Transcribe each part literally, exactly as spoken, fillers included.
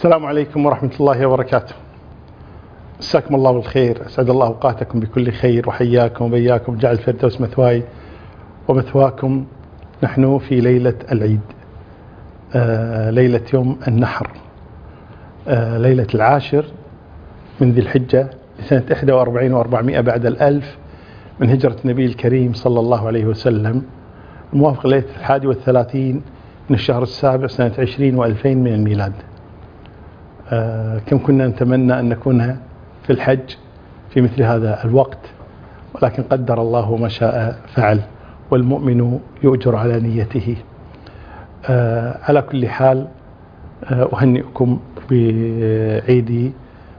السلام عليكم ورحمة الله وبركاته. مساكم الله بالخير، أسعد الله أوقاتكم بكل خير، وحياكم وبياكم، جعل الفردوس مثواي ومثواكم. نحن في ليلة العيد، آه ليلة يوم النحر، آه ليلة العاشر من ذي الحجة لسنة إحدى وأربعين وأربعمائة بعد الألف من هجرة النبي الكريم صلى الله عليه وسلم، الموافق ليلة الحادي والثلاثين من الشهر السابع سنة عشرين وألفين من الميلاد. آه كم كنا نتمنى أن نكون في الحج في مثل هذا الوقت، ولكن قدر الله ما شاء فعل، والمؤمن يؤجر على نيته. آه على كل حال، آه أهنئكم بعيد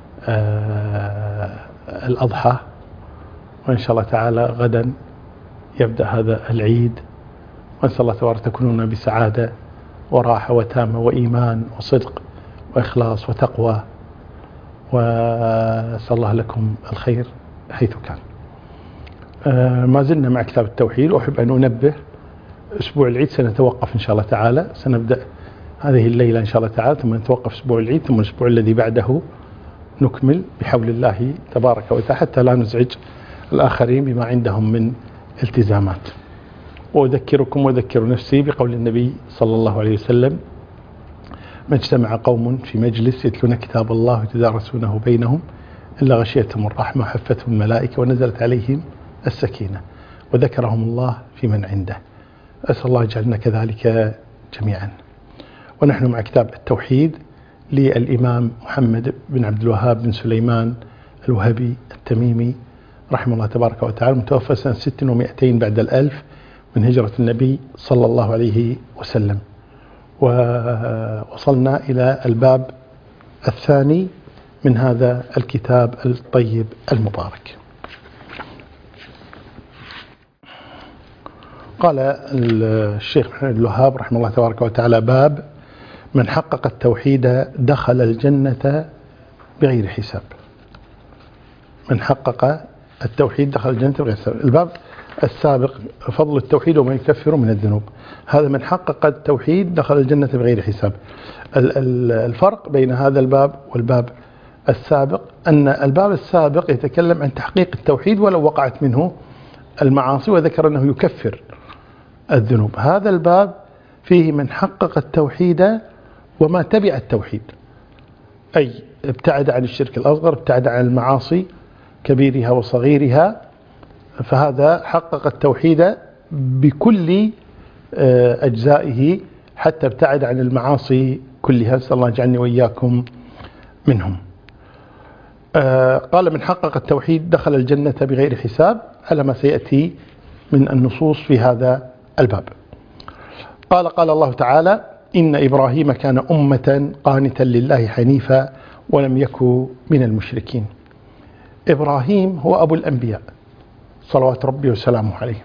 آه الأضحى، وإن شاء الله تعالى غدا يبدأ هذا العيد، وإن شاء الله تبارك تكونون بسعادة وراحة وتامة وإيمان وصدق وإخلاص وتقوى، وأسأل الله لكم الخير حيث كان. آه ما زلنا مع كتاب التوحيد، وأحب أن أنبه أسبوع العيد سنتوقف إن شاء الله تعالى، سنبدأ هذه الليلة إن شاء الله تعالى، ثم نتوقف أسبوع العيد، ثم الأسبوع الذي بعده نكمل بحول الله تبارك وتعالى، حتى لا نزعج الآخرين بما عندهم من التزامات. وأذكركم وأذكر نفسي بقول النبي صلى الله عليه وسلم: ما اجتمع قوم في مجلس يتلون كتاب الله ويتدارسونه بينهم إلا غشيتهم الرحمة وحفتهم الملائكة ونزلت عليهم السكينة وذكرهم الله في من عنده. أسأل الله يجعلنا كذلك جميعا. ونحن مع كتاب التوحيد للإمام محمد بن عبد الوهاب بن سليمان الوهبي التميمي رحمه الله تبارك وتعالى، متوفى سنة ست ومئتين بعد الألف من هجرة النبي صلى الله عليه وسلم. ووصلنا إلى الباب الثاني من هذا الكتاب الطيب المبارك. قال الشيخ محمد بن الوهاب رحمه الله تبارك وتعالى: باب من حقق التوحيد دخل الجنة بغير حساب. من حقق التوحيد دخل الجنة بغير حساب. الباب السابق فضل التوحيد وما يكفر من الذنوب، هذا من حقق التوحيد دخل الجنة بغير حساب. الفرق بين هذا الباب والباب السابق أن الباب السابق يتكلم عن تحقيق التوحيد ولو وقعت منه المعاصي، وذكر أنه يكفر الذنوب. هذا الباب فيه من حقق التوحيد وما تبع التوحيد، أي ابتعد عن الشرك الأصغر، ابتعد عن المعاصي كبيرها وصغيرها، فهذا حقق التوحيد بكل أجزائه حتى ابتعد عن المعاصي كلها. نسأل الله يجعلني وإياكم منهم. قال: من حقق التوحيد دخل الجنة بغير حساب، على ما سيأتي من النصوص في هذا الباب. قال: قال الله تعالى: إن إبراهيم كان أمة قانتا لله حنيفا ولم يكن من المشركين. إبراهيم هو أبو الأنبياء صلوات ربي وسلامه عليه،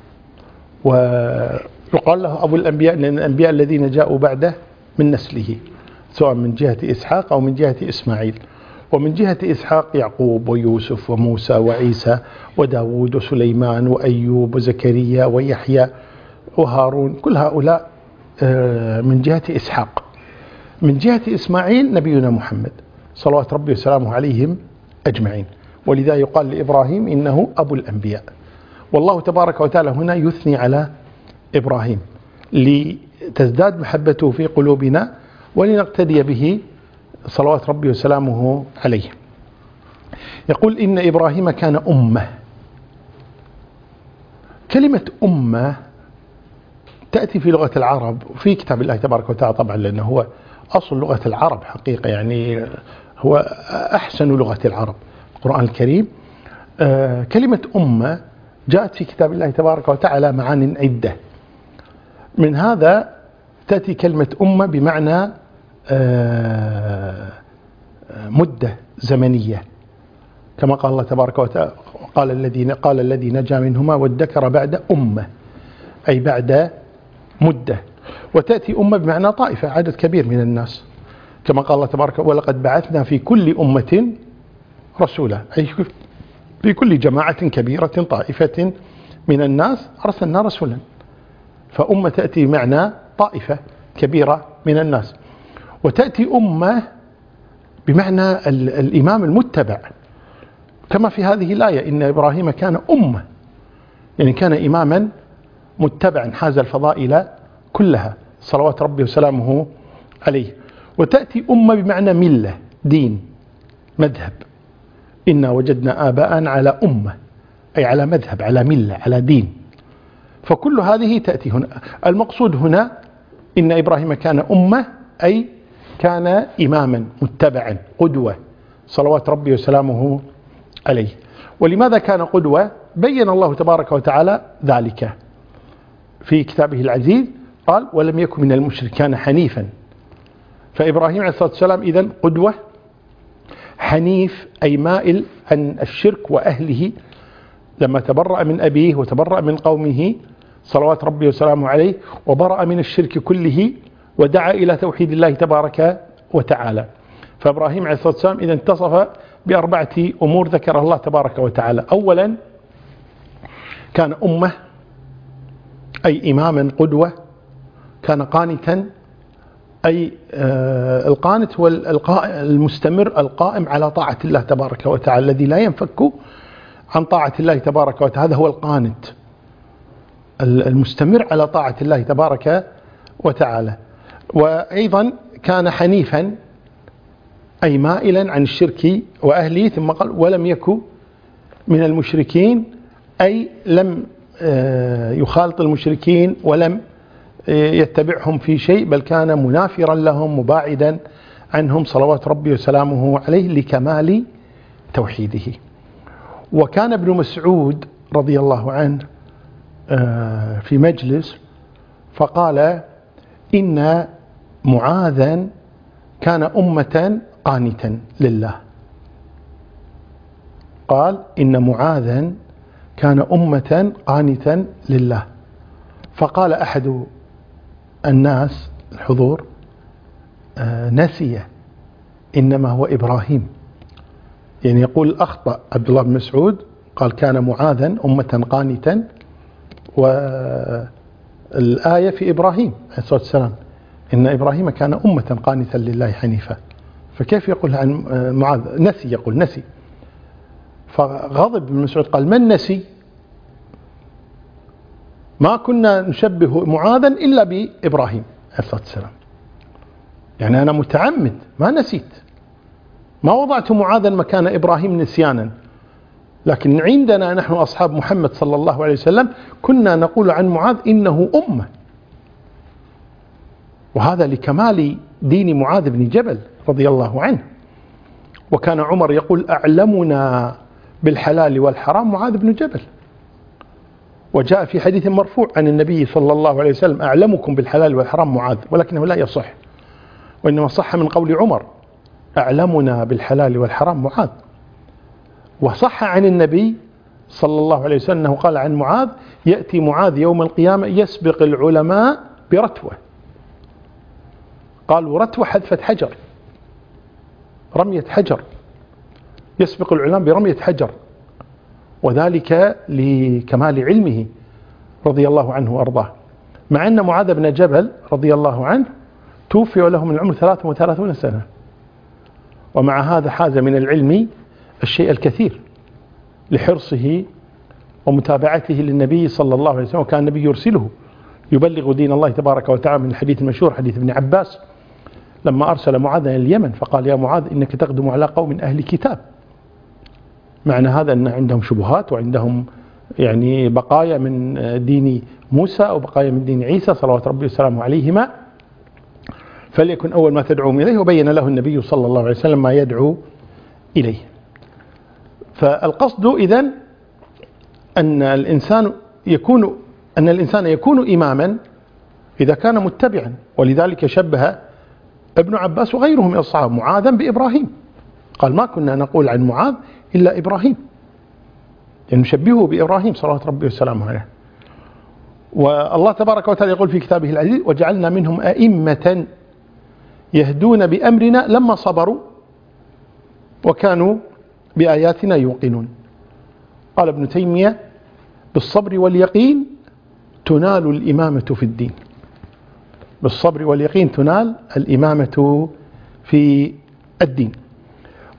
ويقال له أبو الأنبياء لأن الأنبياء الذين جاءوا بعده من نسله، سواء من جهة إسحاق أو من جهة إسماعيل. ومن جهة إسحاق يعقوب ويوسف وموسى وعيسى وداود وسليمان وأيوب وزكريا ويحيى وهارون، كل هؤلاء من جهة إسحاق. من جهة إسماعيل نبينا محمد صلوات ربي وسلامه عليهم أجمعين، ولذا يقال لإبراهيم إنه أبو الأنبياء. والله تبارك وتعالى هنا يثني على إبراهيم لتزداد محبته في قلوبنا ولنقتدي به صلوات ربي وسلامه عليه. يقول: إن إبراهيم كان أمة. كلمة أمة تأتي في لغة العرب وفي كتاب الله تبارك وتعالى طبعا، لأنه هو أصل لغة العرب حقيقة، يعني هو أحسن لغة العرب القرآن الكريم. آه كلمة أمة جاءت في كتاب الله تبارك وتعالى معان عدة، من هذا تأتي كلمة أمة بمعنى آه مدة زمنية، كما قال الله تبارك وتعالى: قال الذي قال الذي نجا منهما وادكر بعد أمة، أي بعد مدة. وتأتي أمة بمعنى طائفة، عدد كبير من الناس، كما قال الله تبارك: ولقد بعثنا في كل أمة رسولا، أي في كل جماعة كبيرة طائفة من الناس أرسلنا رسولا. فأمة تأتي بمعنى طائفة كبيرة من الناس. وتأتي أمة بمعنى الإمام المتبع، كما في هذه الآية إن إبراهيم كان أمة، يعني كان إماما متبعا حاز الفضائل كلها صلوات ربي وسلامه عليه. وتأتي أمة بمعنى ملة، دين، مذهب. إنا وجدنا آباءنا على أمة، أي على مذهب، على ملة، على دين. فكل هذه تأتي هنا. المقصود هنا إن إبراهيم كان أمة، أي كان إماما متبعا قدوة صلوات ربي وسلامه عليه. ولماذا كان قدوة؟ بين الله تبارك وتعالى ذلك في كتابه العزيز، قال ولم يكن من المشركين، كان حنيفا. فإبراهيم عليه الصلاة والسلام إذن قدوة، حنيف أي مائل عن الشرك وأهله، لما تبرأ من أبيه وتبرأ من قومه صلوات ربي وسلامه عليه، وبرأ من الشرك كله ودعا إلى توحيد الله تبارك وتعالى. فإبراهيم عليه الصلاة والسلام إذا اتصف بأربعة أمور ذكرها الله تبارك وتعالى. أولا كان أمة، أي إماما قدوة. كان قانتا، أي القانت هو المستمر القائم على طاعة الله تبارك وتعالى، الذي لا ينفك عن طاعة الله تبارك وتعالى، هذا هو القانت المستمر على طاعة الله تبارك وتعالى. وأيضا كان حنيفا، أي مائلا عن الشرك وأهله، ثم قال ولم يكن من المشركين، أي لم يخالط المشركين ولم يتبعهم في شيء، بل كان منافرا لهم مباعدا عنهم صلوات ربي وسلامه عليه لكمال توحيده. وكان ابن مسعود رضي الله عنه في مجلس فقال إن معاذا كان أمة قانتا لله. قال إن معاذا كان أمة قانتا لله. فقال أحد الناس الحضور نسي، إنما هو إبراهيم. يعني يقول أخطأ عبد الله بن مسعود، قال كان معاذا أمة قانتا، والآية في إبراهيم عليه الصلاة والسلام إن إبراهيم كان أمة قانتا لله حنيفا، فكيف يقول عن معاذ نسي؟ يقول نسي. فغضب ابن مسعود قال من نسي؟ ما كنا نشبه معاذا إلا بإبراهيم عليه الصلاة والسلام، يعني أنا متعمد ما نسيت، ما وضعت معاذا مكان إبراهيم نسيانا، لكن عندنا نحن أصحاب محمد صلى الله عليه وسلم كنا نقول عن معاذ إنه أمة، وهذا لكمال دين معاذ بن جبل رضي الله عنه. وكان عمر يقول أعلمنا بالحلال والحرام معاذ بن جبل. وجاء في حديث مرفوع عن النبي صلى الله عليه وسلم أعلمكم بالحلال والحرام معاذ، ولكنه لا يصح، وإنما صح من قول عمر أعلمنا بالحلال والحرام معاذ. وصح عن النبي صلى الله عليه وسلم أنه قال عن معاذ يأتي معاذ يوم القيامة يسبق العلماء برتوة. قالوا رتوة حذفة حجر، رمية حجر، يسبق العلماء برمية حجر، وذلك لكمال علمه رضي الله عنه وأرضاه. مع أن معاذ بن جبل رضي الله عنه توفي وله من العمر ثلاثة وثلاثين سنة، ومع هذا حاز من العلم الشيء الكثير لحرصه ومتابعته للنبي صلى الله عليه وسلم. وكان النبي يرسله يبلغ دين الله تبارك وتعالى، من الحديث المشهور حديث ابن عباس لما أرسل معاذ إلى اليمن فقال يا معاذ إنك تقدم على قوم أهل كتاب. معنى هذا أن عندهم شبهات وعندهم يعني بقايا من دين موسى أو بقايا من دين عيسى صلوات ربي وسلامه عليهما، فليكن أول ما تدعوهم إليه. وبين له النبي صلى الله عليه وسلم ما يدعو إليه. فالقصد إذن أن الإنسان يكون أن الإنسان يكون إماما إذا كان متبعا، ولذلك شبه ابن عباس وغيره من الصحابة معاذا بإبراهيم، قال ما كنا نقول عن معاذ إلا إبراهيم، يعني نشبهه بإبراهيم صلوات ربي وسلامه عليه. والله تبارك وتعالى يقول في كتابه العزيز وجعلنا منهم أئمة يهدون بأمرنا لما صبروا وكانوا بآياتنا يوقنون. قال ابن تيمية بالصبر واليقين تنال الإمامة في الدين، بالصبر واليقين تنال الإمامة في الدين.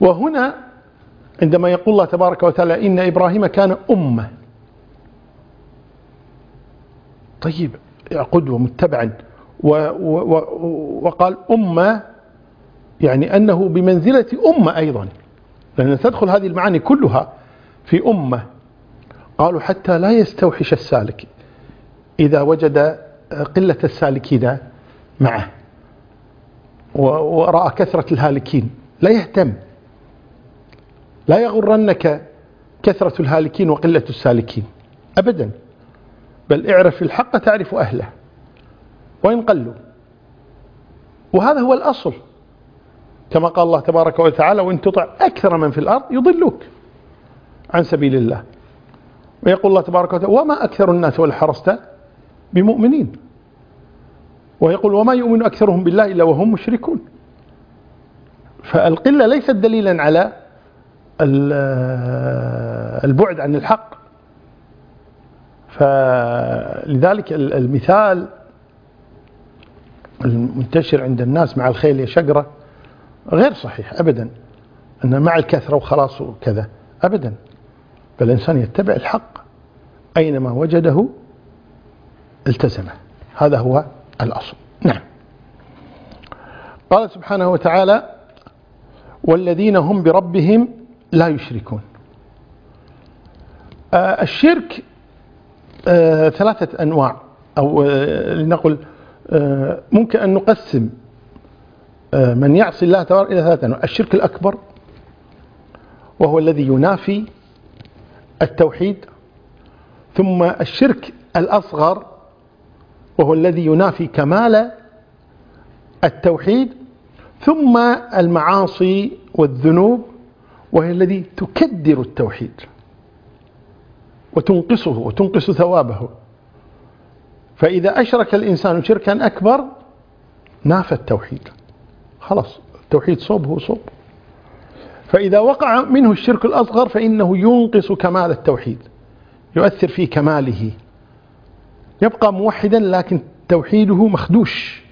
وهنا عندما يقول الله تبارك وتعالى إن إبراهيم كان أمة، طيب قدوة متبعا، وقال أمة يعني أنه بمنزلة أمة أيضا، لأن تدخل هذه المعاني كلها في أمة. قالوا حتى لا يستوحش السالك إذا وجد قلة السالكين معه ورأى كثرة الهالكين، لا يهتم، لا يغرنك كثرة الهالكين وقلة السالكين أبدا، بل اعرف الحق تعرف أهله وإن قلوا، وهذا هو الأصل، كما قال الله تبارك وتعالى وإن تطع أكثر من في الأرض يضلوك عن سبيل الله. ويقول الله تبارك وتعالى وما أكثر الناس ولو حرصت بمؤمنين، ويقول وما يؤمن أكثرهم بالله إلا وهم مشركون. فالقلة ليست دليلا على البعد عن الحق. فلذلك المثال المنتشر عند الناس مع الخيل يا شقرة غير صحيح أبدا، أن مع الكثرة وخلاص وكذا أبدا، بل الإنسان يتبع الحق أينما وجده التزمه، هذا هو الأصل. نعم. قال سبحانه وتعالى والذين هم بربهم لا يشركون. آه الشرك آه ثلاثة أنواع، أو آه لنقل آه ممكن أن نقسم آه من يعصي الله تبارك إلى ثلاثة أنواع. الشرك الأكبر وهو الذي ينافي التوحيد، ثم الشرك الأصغر وهو الذي ينافي كمال التوحيد، ثم المعاصي والذنوب وهي الذي تكدر التوحيد وتنقصه وتنقص ثوابه. فإذا أشرك الإنسان شركا أكبر نافى التوحيد، خلاص التوحيد صوبه صوب. فإذا وقع منه الشرك الأصغر فإنه ينقص كمال التوحيد، يؤثر في كماله، يبقى موحدا لكن توحيده مخدوش.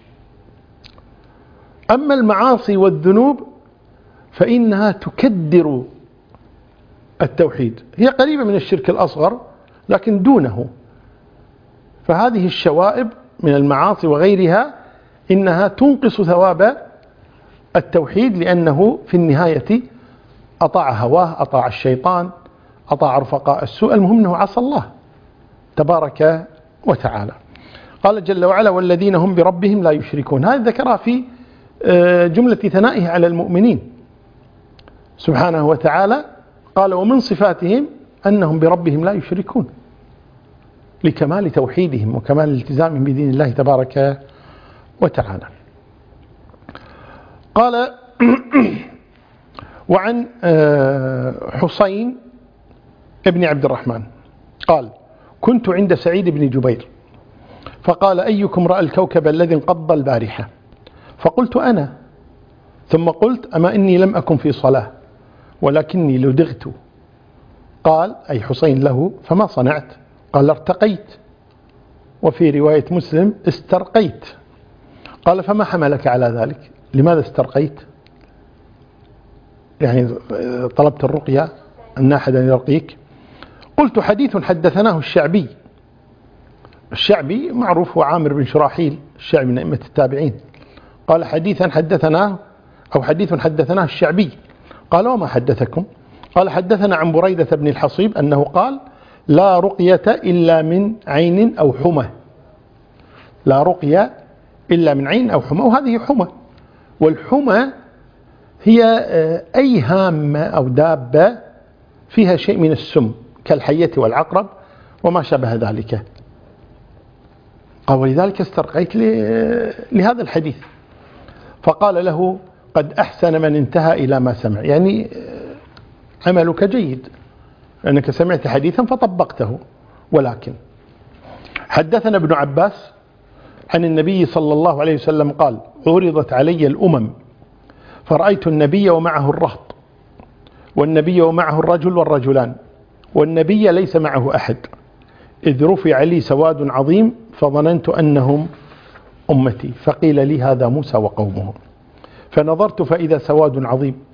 أما المعاصي والذنوب فإنها تكدر التوحيد، هي قريبة من الشرك الأصغر لكن دونه. فهذه الشوائب من المعاصي وغيرها إنها تنقص ثواب التوحيد، لأنه في النهاية أطاع هواه، أطاع الشيطان، أطاع رفقاء السوء، المهم أنه عصى الله تبارك وتعالى. قال جل وعلا والذين هم بربهم لا يشركون. هذا ذكرها في جملة ثنائه على المؤمنين سبحانه وتعالى. قال ومن صفاتهم أنهم بربهم لا يشركون، لكمال توحيدهم وكمال التزامهم بدين الله تبارك وتعالى. قال وعن حسين ابن عبد الرحمن قال كنت عند سعيد بن جبير فقال أيكم رأى الكوكب الذي انقض البارحة؟ فقلت أنا، ثم قلت أما إني لم أكن في صلاة ولكني لدغت. قال أي حسين له فما صنعت؟ قال ارتقيت، وفي رواية مسلم استرقيت. قال فما حملك على ذلك؟ لماذا استرقيت؟ يعني طلبت الرقية أن أحدا يرقيك؟ قلت حديث حدثناه الشعبي. الشعبي معروف هو عامر بن شراحيل الشعبي من أئمة التابعين. قال حديثا حدثناه أو حديث حدثناه الشعبي. قال وما حدثكم؟ قال حدثنا عن بريدة بن الحصيب أنه قال لا رقية إلا من عين أو حمى. لا رقية إلا من عين أو حمى، وهذه حمى، والحمى هي أي هامة أو دابة فيها شيء من السم كالحية والعقرب وما شابه ذلك. قال ولذلك استرقيت لهذا الحديث. فقال له قد أحسن من انتهى إلى ما سمع، يعني عملك جيد لأنك سمعت حديثا فطبقته. ولكن حدثنا ابن عباس عن النبي صلى الله عليه وسلم قال عرضت علي الأمم فرأيت النبي ومعه الرهط، والنبي ومعه الرجل والرجلان، والنبي ليس معه أحد، إذ رفع لي سواد عظيم فظننت أنهم أمتي، فقيل لي هذا موسى وقومه، فنظرت فإذا سواد عظيم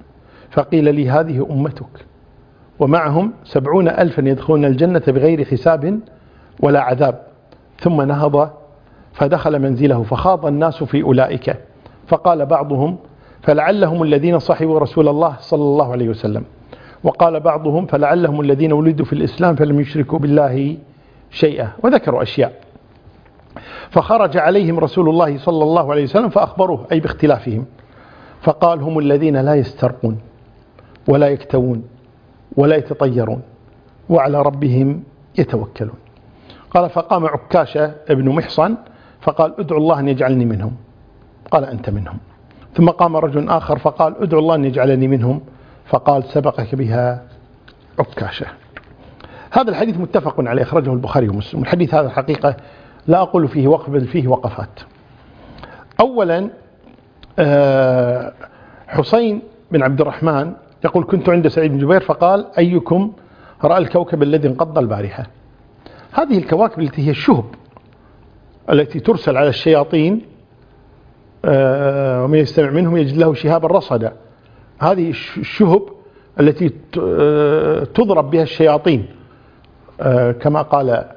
فقيل لي هذه أمتك ومعهم سبعون ألفا يدخلون الجنة بغير حساب ولا عذاب. ثم نهض فدخل منزله فخاض الناس في أولئك، فقال بعضهم فلعلهم الذين صحبوا رسول الله صلى الله عليه وسلم، وقال بعضهم فلعلهم الذين ولدوا في الإسلام فلم يشركوا بالله شيئا، وذكروا أشياء. فخرج عليهم رسول الله صلى الله عليه وسلم فأخبروه أي باختلافهم، فقال هم الذين لا يسترقون ولا يكتوون ولا يتطيرون وعلى ربهم يتوكلون. قال فقام عكاشة ابن محصن فقال ادعو الله أن يجعلني منهم، قال أنت منهم. ثم قام رجل آخر فقال ادعو الله أن يجعلني منهم، فقال سبقك بها عكاشة. هذا الحديث متفق عليه، أخرجه البخاري ومسلم. الحديث هذا الحقيقة لا أقول فيه وقف بل فيه وقفات. أولا حسين بن عبد الرحمن يقول كنت عند سعيد بن جبير فقال أيكم رأى الكوكب الذي انقض البارحة. هذه الكواكب التي هي الشهب التي ترسل على الشياطين ومن يستمع منهم يجد له شهابا رصدا. هذه الشهب التي تضرب بها الشياطين كما قال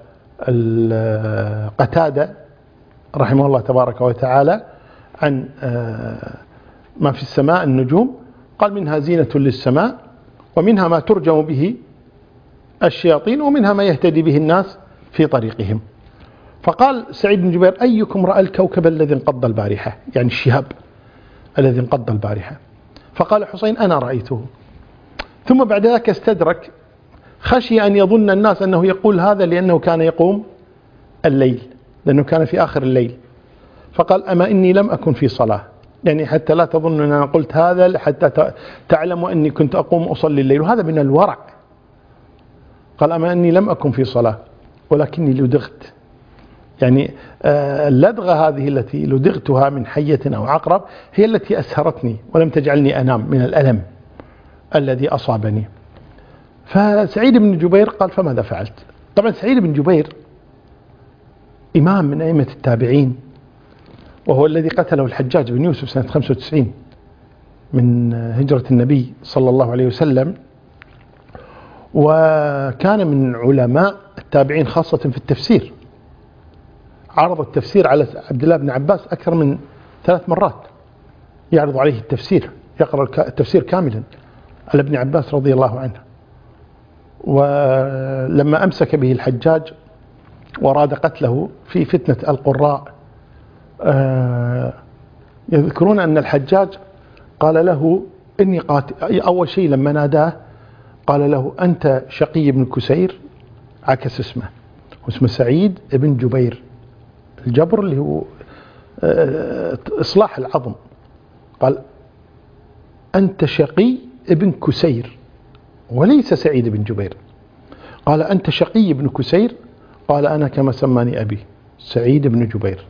قتادة رحمه الله تبارك وتعالى عن ما في السماء النجوم، قال منها زينة للسماء ومنها ما ترجم به الشياطين ومنها ما يهتدي به الناس في طريقهم. فقال سعيد بن جبير أيكم رأى الكوكب الذي انقض البارحة، يعني الشهاب الذي انقض البارحة. فقال حسين أنا رأيته. ثم بعد ذلك استدرك خشي أن يظن الناس أنه يقول هذا لأنه كان يقوم الليل، لأنه كان في آخر الليل. فقال أما إني لم أكن في صلاة، يعني حتى لا تظن أن أنا قلت هذا حتى تعلموا أني كنت أقوم أصلي الليل، وهذا من الورع. قال أما أني لم أكن في صلاة ولكني لدغت، يعني اللدغة هذه التي لدغتها من حية أو عقرب هي التي أسهرتني ولم تجعلني أنام من الألم الذي أصابني. فسعيد بن جبير قال فماذا فعلت؟ طبعا سعيد بن جبير إمام من أئمة التابعين، وهو الذي قتله الحجاج بن يوسف سنة خمسة وتسعين من هجرة النبي صلى الله عليه وسلم، وكان من علماء التابعين خاصة في التفسير. عرض التفسير على عبد الله بن عباس أكثر من ثلاث مرات، يعرض عليه التفسير، يقرأ التفسير كاملا على ابن عباس رضي الله عنه. ولما أمسك به الحجاج وراد قتله في فتنة القراء، يذكرون أن الحجاج قال له إني قاتل. أول شيء لما ناداه قال له أنت شقي بن كسير، عكس اسمه واسمه سعيد بن جبير، الجبر اللي هو إصلاح العظم. قال أنت شقي بن كسير وليس سعيد بن جبير. قال أنت شقي بن كسير، قال أنا كما سماني أبي سعيد بن جبير.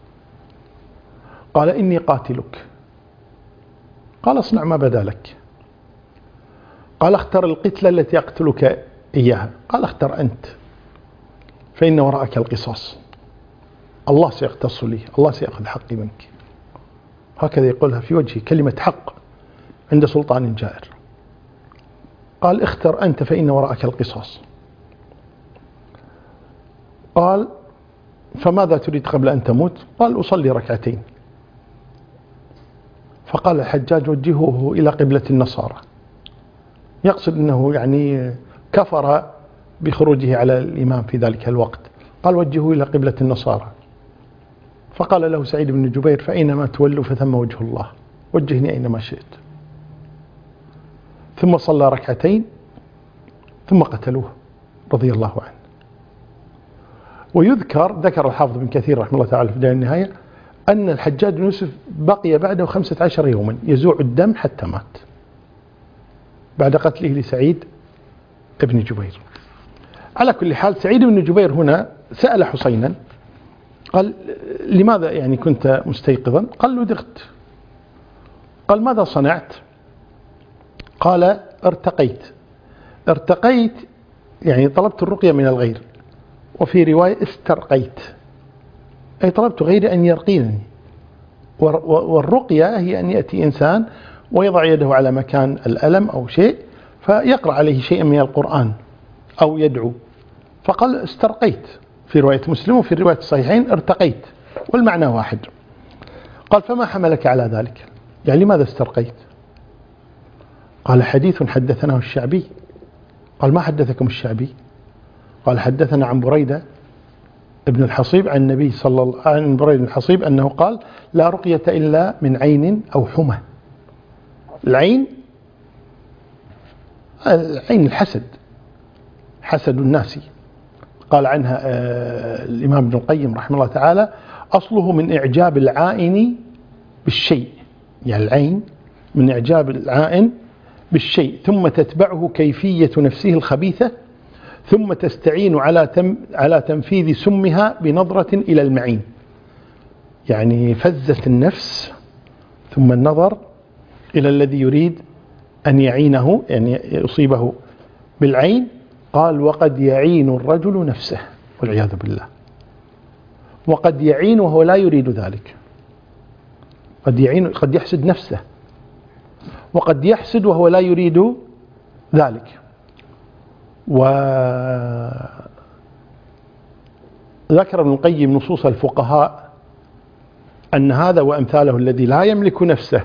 قال إني قاتلك، قال اصنع ما بدا لك. قال اختر القتلة التي أقتلك إياها، قال اختر أنت فإن وراءك القصاص، الله سيقتص لي، الله سيأخذ حقي منك. هكذا يقولها في وجهه كلمة حق عند سلطان جائر. قال اختر أنت فإن وراءك القصاص. قال فماذا تريد قبل أن تموت؟ قال أصلي ركعتين. فقال الحجاج وجهوه إلى قبلة النصارى، يقصد أنه يعني كفر بخروجه على الإمام في ذلك الوقت. قال وجهوه إلى قبلة النصارى. فقال له سعيد بن جبير فأينما تولوا فثم وجه الله، وجهني أينما شئت. ثم صلى ركعتين ثم قتلوه رضي الله عنه. ويذكر ذكر الحافظ بن كثير رحمه الله تعالى في بداية النهاية أن الحجاج بن يوسف بقي بعده خمسة عشر يوما يزوع الدم حتى مات بعد قتله لسعيد بن جبير. على كل حال سعيد بن جبير هنا سأل حسينا قال لماذا يعني كنت مستيقظا؟ قال لدغت. قال ماذا صنعت؟ قال ارتقيت. ارتقيت يعني طلبت الرقية من الغير، وفي رواية استرقيت أي طلبت غيري أن يرقيني. والرقية هي أن يأتي إنسان ويضع يده على مكان الألم أو شيء فيقرأ عليه شيئا من القرآن أو يدعو، فقال استرقيت في رواية مسلم وفي رواية الصحيحين ارتقيت، والمعنى واحد. قال فما حملك على ذلك؟ يعني لماذا استرقيت؟ قال حديث حدثناه الشعبي. قال ما حدثكم الشعبي؟ قال حدثنا عن بريدة ابن الحصيب عن النبي صلى الله عليه وسلم، بريدة بن الحصيب أنه قال لا رقية إلا من عين أو حمى. العين العين الحسد، حسد الناس. قال عنها الإمام ابن القيم رحمه الله تعالى أصله من إعجاب العائن بالشيء، يعني العين من إعجاب العائن بالشيء، ثم تتبعه كيفية نفسه الخبيثة، ثم تستعين على تم على تنفيذ سمها بنظرة إلى المعين. يعني فزت النفس ثم النظر إلى الذي يريد أن يعينه، يعني يصيبه بالعين. قال وقد يعين الرجل نفسه والعياذ بالله، وقد يعين وهو لا يريد ذلك، قد يعين، قد يحسد نفسه، وقد يحسد وهو لا يريد ذلك. وذكر ابن القيم نصوص الفقهاء أن هذا وأمثاله الذي لا يملك نفسه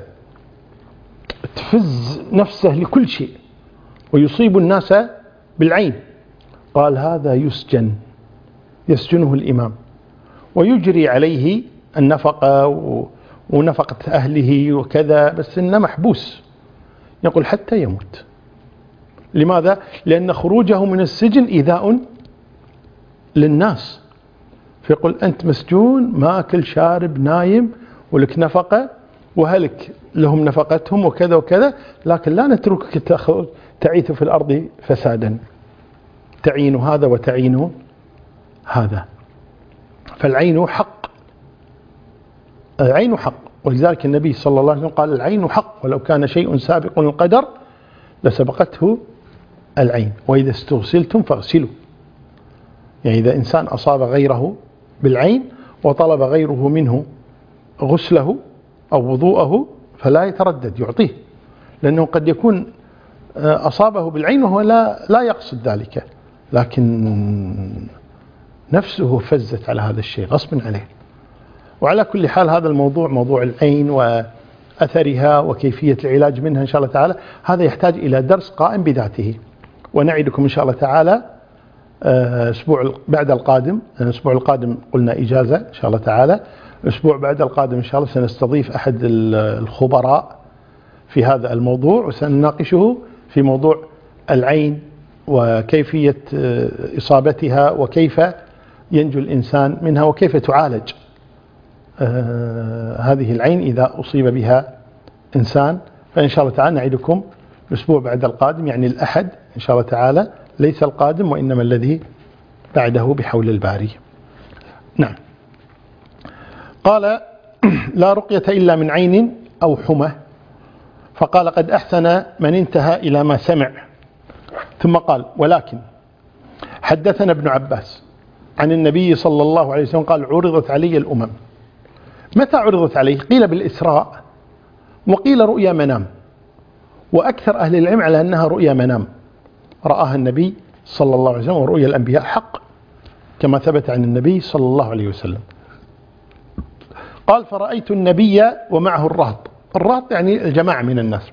تفز نفسه لكل شيء ويصيب الناس بالعين، قال هذا يسجن، يسجنه الإمام ويجري عليه النفقة ونفقة أهله وكذا، بس إنه محبوس، يقول حتى يموت. لماذا؟ لأن خروجه من السجن إيذاء للناس، فيقول أنت مسجون ماكل شارب نايم ولك نفقة وهلك لهم نفقتهم وكذا وكذا، لكن لا نتركك تعيث في الأرض فسادا، تعين هذا وتعين هذا. فالعين حق، العين حق، ولذلك النبي صلى الله عليه وسلم قال العين حق، ولو كان شيء سابق القدر لسبقته العين، وإذا استغسلتم فاغسلوا. يعني إذا إنسان أصاب غيره بالعين وطلب غيره منه غسله أو وضوءه فلا يتردد يعطيه، لأنه قد يكون أصابه بالعين وهو لا لا يقصد ذلك، لكن نفسه فزت على هذا الشيء غصب عليه. وعلى كل حال هذا الموضوع، موضوع العين وأثرها وكيفية العلاج منها إن شاء الله تعالى، هذا يحتاج إلى درس قائم بذاته، ونعدكم إن شاء الله تعالى أسبوع بعد القادم. الأسبوع القادم قلنا إجازة إن شاء الله تعالى، الأسبوع بعد القادم إن شاء الله سنستضيف أحد الخبراء في هذا الموضوع، وسنناقشه في موضوع العين وكيفية إصابتها وكيف ينجو الإنسان منها وكيف تعالج هذه العين إذا أصيب بها إنسان. فإن شاء الله تعالى نعدكم الأسبوع بعد القادم، يعني الأحد إن شاء الله تعالى، ليس القادم وإنما الذي بعده بحول الباري. نعم. قال لا رقية إلا من عين أو حمى. فقال قد أحسن من انتهى إلى ما سمع. ثم قال ولكن حدثنا ابن عباس عن النبي صلى الله عليه وسلم قال عرضت علي الأمم. متى عرضت عليه؟ قيل بالإسراء وقيل رؤيا منام، وأكثر أهل العلم على أنها رؤيا منام رآها النبي صلى الله عليه وسلم، ورؤيا الأنبياء حق كما ثبت عن النبي صلى الله عليه وسلم. قال فرأيت النبي ومعه الرهط، الرهط يعني الجماعة من الناس.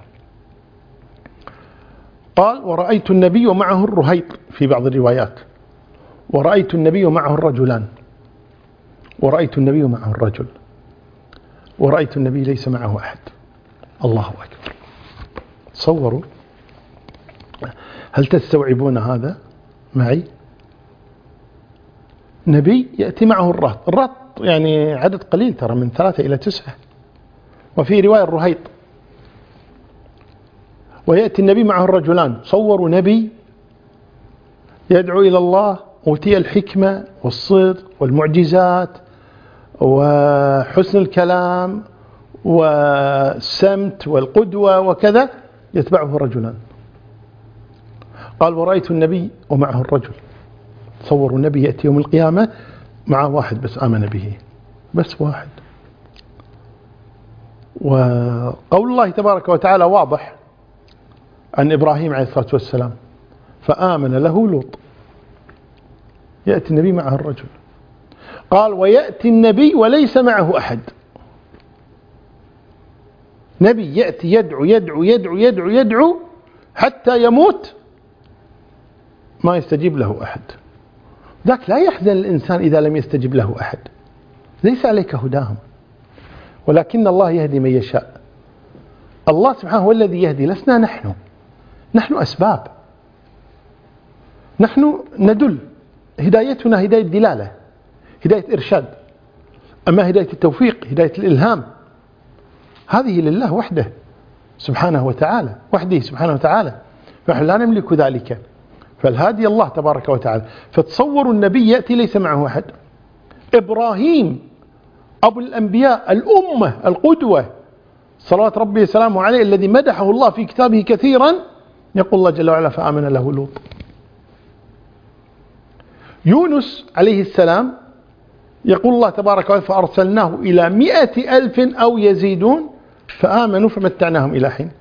قال ورأيت النبي ومعه الرهيط في بعض الروايات، ورأيت النبي ومعه الرجلان، ورأيت النبي ومعه الرجل، ورأيت النبي ليس معه أحد. الله أكبر. تصوروا، هل تستوعبون هذا معي؟ نبي يأتي معه الرهط، الرهط يعني عدد قليل ترى، من ثلاثة إلى تسعة، وفي رواية الرهيط. ويأتي النبي معه الرجلان. صوروا نبي يدعو إلى الله، أوتي الحكمة والصدق والمعجزات وحسن الكلام والسمت والقدوة وكذا، يتبعه رجلان. قال ورأيت النبي ومعه الرجل. تصوروا النبي يأتي يوم القيامة معه واحد بس آمن به، بس واحد، وقول الله تبارك وتعالى واضح عن إبراهيم عليه الصلاة والسلام: فآمن له لوط. يأتي النبي معه الرجل، قال: ويأتي النبي وليس معه أحد. نبي يأتي يدعو يدعو يدعو يدعو يدعو حتى يموت ما يستجيب له أحد. ذاك لا يحزن الإنسان إذا لم يستجب له أحد، ليس عليك هداهم، ولكن الله يهدي من يشاء. الله سبحانه هو الذي يهدي، لسنا نحن، نحن أسباب، نحن ندل. هدايتنا هداية دلالة، هداية إرشاد، أما هداية التوفيق، هداية الإلهام، هذه لله وحده سبحانه وتعالى، وحده سبحانه وتعالى، فنحن لا نملك ذلك، فالهادي الله تبارك وتعالى. فتصوروا النبي يأتي ليس معه أحد. إبراهيم أبو الأنبياء، الأمة، القدوة، صلوات ربي وسلامه عليه، الذي مدحه الله في كتابه كثيرا، يقول الله جل وعلا: فآمن له لوط. يونس عليه السلام يقول الله تبارك وتعالى: فأرسلناه إلى مئة ألف أو يزيدون فآمنوا فمتعناهم إلى حين.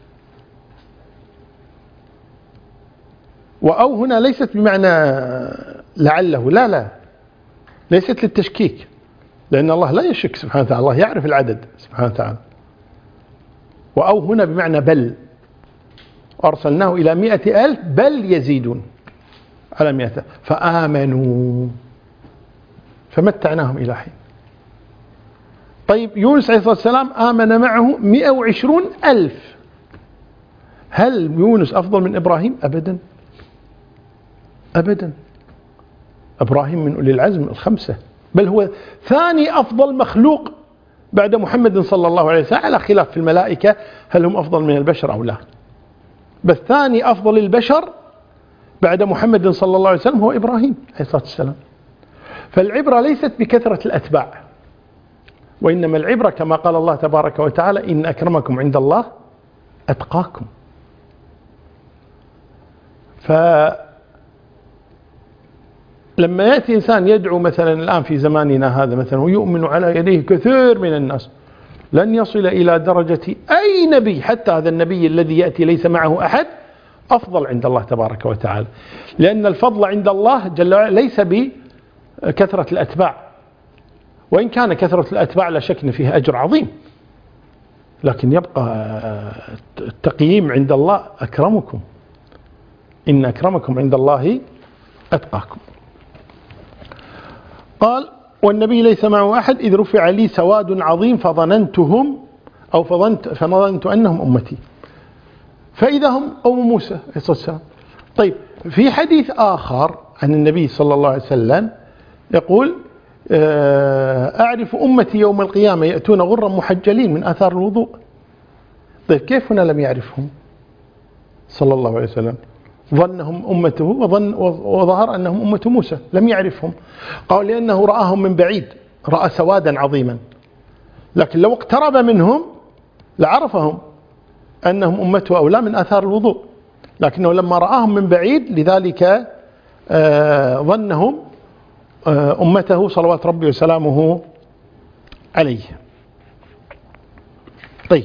وأو هنا ليست بمعنى لعله، لا لا، ليست للتشكيك، لأن الله لا يشك سبحانه وتعالى، الله يعرف العدد سبحانه وتعالى. وأو هنا بمعنى بل، أرسلناه إلى مئة ألف بل يزيدون على مئة، فآمنوا فمتعناهم إلى حين. طيب يونس عليه الصلاة والسلام آمن معه مئة وعشرون ألف. هل يونس أفضل من إبراهيم؟ أبدا أبدا. إبراهيم من أولي العزم الخمسة، بل هو ثاني أفضل مخلوق بعد محمد صلى الله عليه وسلم، على خلاف في الملائكة هل هم أفضل من البشر أو لا، بس ثاني أفضل البشر بعد محمد صلى الله عليه وسلم هو إبراهيم عليه الصلاة والسلام. فالعبرة ليست بكثرة الأتباع، وإنما العبرة كما قال الله تبارك وتعالى: إن أكرمكم عند الله أتقاكم. فلما يأتي إنسان يدعو مثلا الآن في زماننا هذا مثلا ويؤمن على يديه كثير من الناس، لن يصل إلى درجة أي نبي، حتى هذا النبي الذي يأتي ليس معه أحد أفضل عند الله تبارك وتعالى، لأن الفضل عند الله جل وعلا ليس بكثرة الأتباع، وإن كان كثرة الأتباع لا شك فيها أجر عظيم، لكن يبقى التقييم عند الله: أكرمكم، إن أكرمكم عند الله أتقاكم. قال: والنبي ليس معه أحد إذ رفع لي سواد عظيم فظننتهم أو فظننت, فظننت أنهم أمتي، فإذا هم قوم موسى عليه الصلاة والسلام. طيب في حديث آخر عن النبي صلى الله عليه وسلم يقول: أعرف أمتي يوم القيامة يأتون غرا محجلين من آثار الوضوء. طيب كيف هنا لم يعرفهم صلى الله عليه وسلم؟ ظنهم أمته وظن وظهر أنهم أمة موسى، لم يعرفهم. قال: لأنه رآهم من بعيد، رأى سوادا عظيما، لكن لو اقترب منهم لعرفهم أنهم أمته أو لا من آثار الوضوء، لكنه لما رآهم من بعيد لذلك ظنهم أمته صلوات ربي وسلامه عليه. طيب،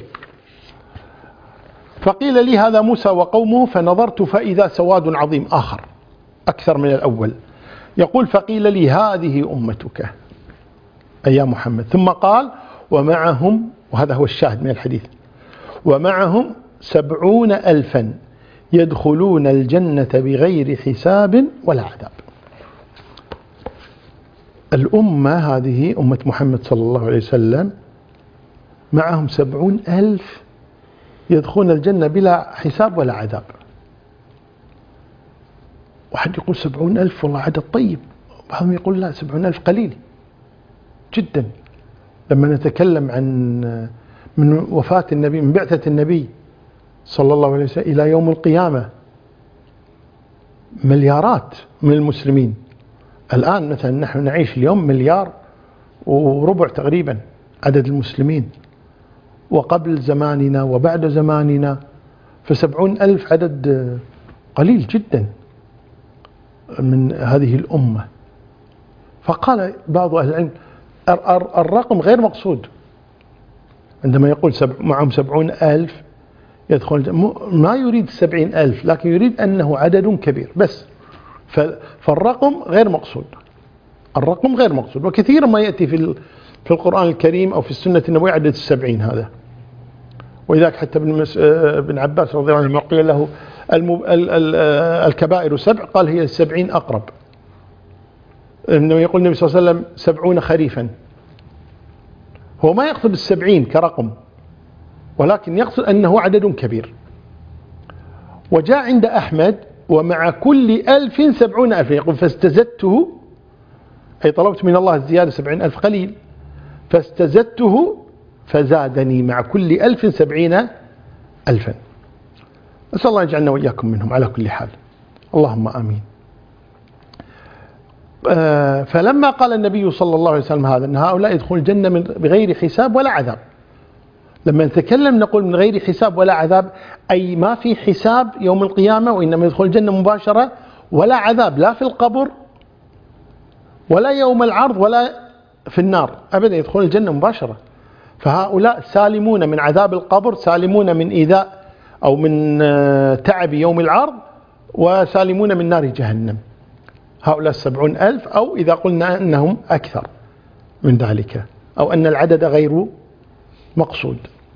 فقيل لي: هذا موسى وقومه، فنظرت فإذا سواد عظيم آخر أكثر من الأول. يقول: فقيل لي: هذه أمتك أي يا محمد. ثم قال: ومعهم، وهذا هو الشاهد من الحديث، ومعهم سبعون ألفا يدخلون الجنة بغير حساب ولا عذاب. الأمة هذه أمة محمد صلى الله عليه وسلم معهم سبعون ألف يدخلون الجنة بلا حساب ولا عذاب. واحد يقول سبعون ألف والله عدد طيب، بعضهم يقول لا، سبعون ألف قليل جدا. لما نتكلم عن من وفاة النبي، من بعثة النبي صلى الله عليه وسلم إلى يوم القيامة مليارات من المسلمين. الآن مثلا نحن نعيش اليوم مليار وربع تقريبا عدد المسلمين، وقبل زماننا وبعد زماننا فسبعون ألف عدد قليل جدا من هذه الأمة. فقال بعض أهل العلم: الرقم غير مقصود، عندما يقول سبع معهم سبعون ألف يدخل، ما يريد سبعين ألف، لكن يريد أنه عدد كبير بس. فالرقم غير مقصود، الرقم غير مقصود. وكثيرا ما يأتي في في القرآن الكريم أو في السنة النبوية عدد السبعين هذا. ولذلك حتى ابن عباس رضي الله عنه قيل له الكبائر سبع، قال هي السبعين أقرب. إنما يقول النبي صلى الله عليه وسلم سبعون خريفا، هو ما يقصد السبعين كرقم، ولكن يقصد أنه عدد كبير. وجاء عند أحمد ومع كل ألف سبعون ألف، يقول فاستزدته، أي طلبت من الله الزيادة سبعين ألف قليل، فاستزدته فزادني مع كل ألف سبعين ألفا. أسأل الله يجعلنا وإياكم منهم على كل حال، اللهم آمين. فلما قال النبي صلى الله عليه وسلم هذا، أن هؤلاء يدخلون الجنة بغير حساب ولا عذاب. لما نتكلم نقول من غير حساب ولا عذاب، أي ما في حساب يوم القيامة، وإنما يدخل الجنة مباشرة، ولا عذاب لا في القبر ولا يوم العرض ولا في النار، أبدا يدخل الجنة مباشرة. فهؤلاء سالمون من عذاب القبر، سالمون من إيذاء أو من تعب يوم العرض، وسالمون من نار جهنم. هؤلاء السبعون ألف، أو إذا قلنا أنهم أكثر من ذلك، أو أن العدد غير مقصود.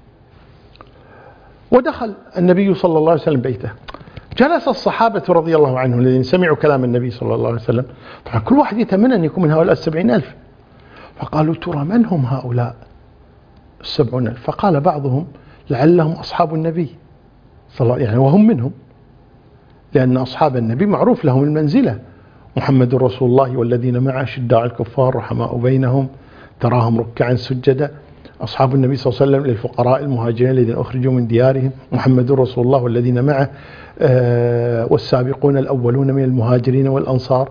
ودخل النبي صلى الله عليه وسلم بيته، جلس الصحابة رضي الله عنهم الذين سمعوا كلام النبي صلى الله عليه وسلم، طبعا كل واحد يتمنى أن يكون من هؤلاء السبعين ألف. فقالوا ترى من هم هؤلاء السبعون ألف؟ فقال بعضهم لعلهم أصحاب النبي صلى الله عليه وسلم، يعني وهم منهم، لأن أصحاب النبي معروف لهم المنزلة، محمد رسول الله والذين معه شداء على الكفار رحماء بينهم تراهم ركعا سجدا. أصحاب النبي صلى الله عليه وسلم للفقراء المهاجرين الذين أخرجوا من ديارهم، محمد رسول الله والذين معه والسابقون الأولون من المهاجرين والأنصار.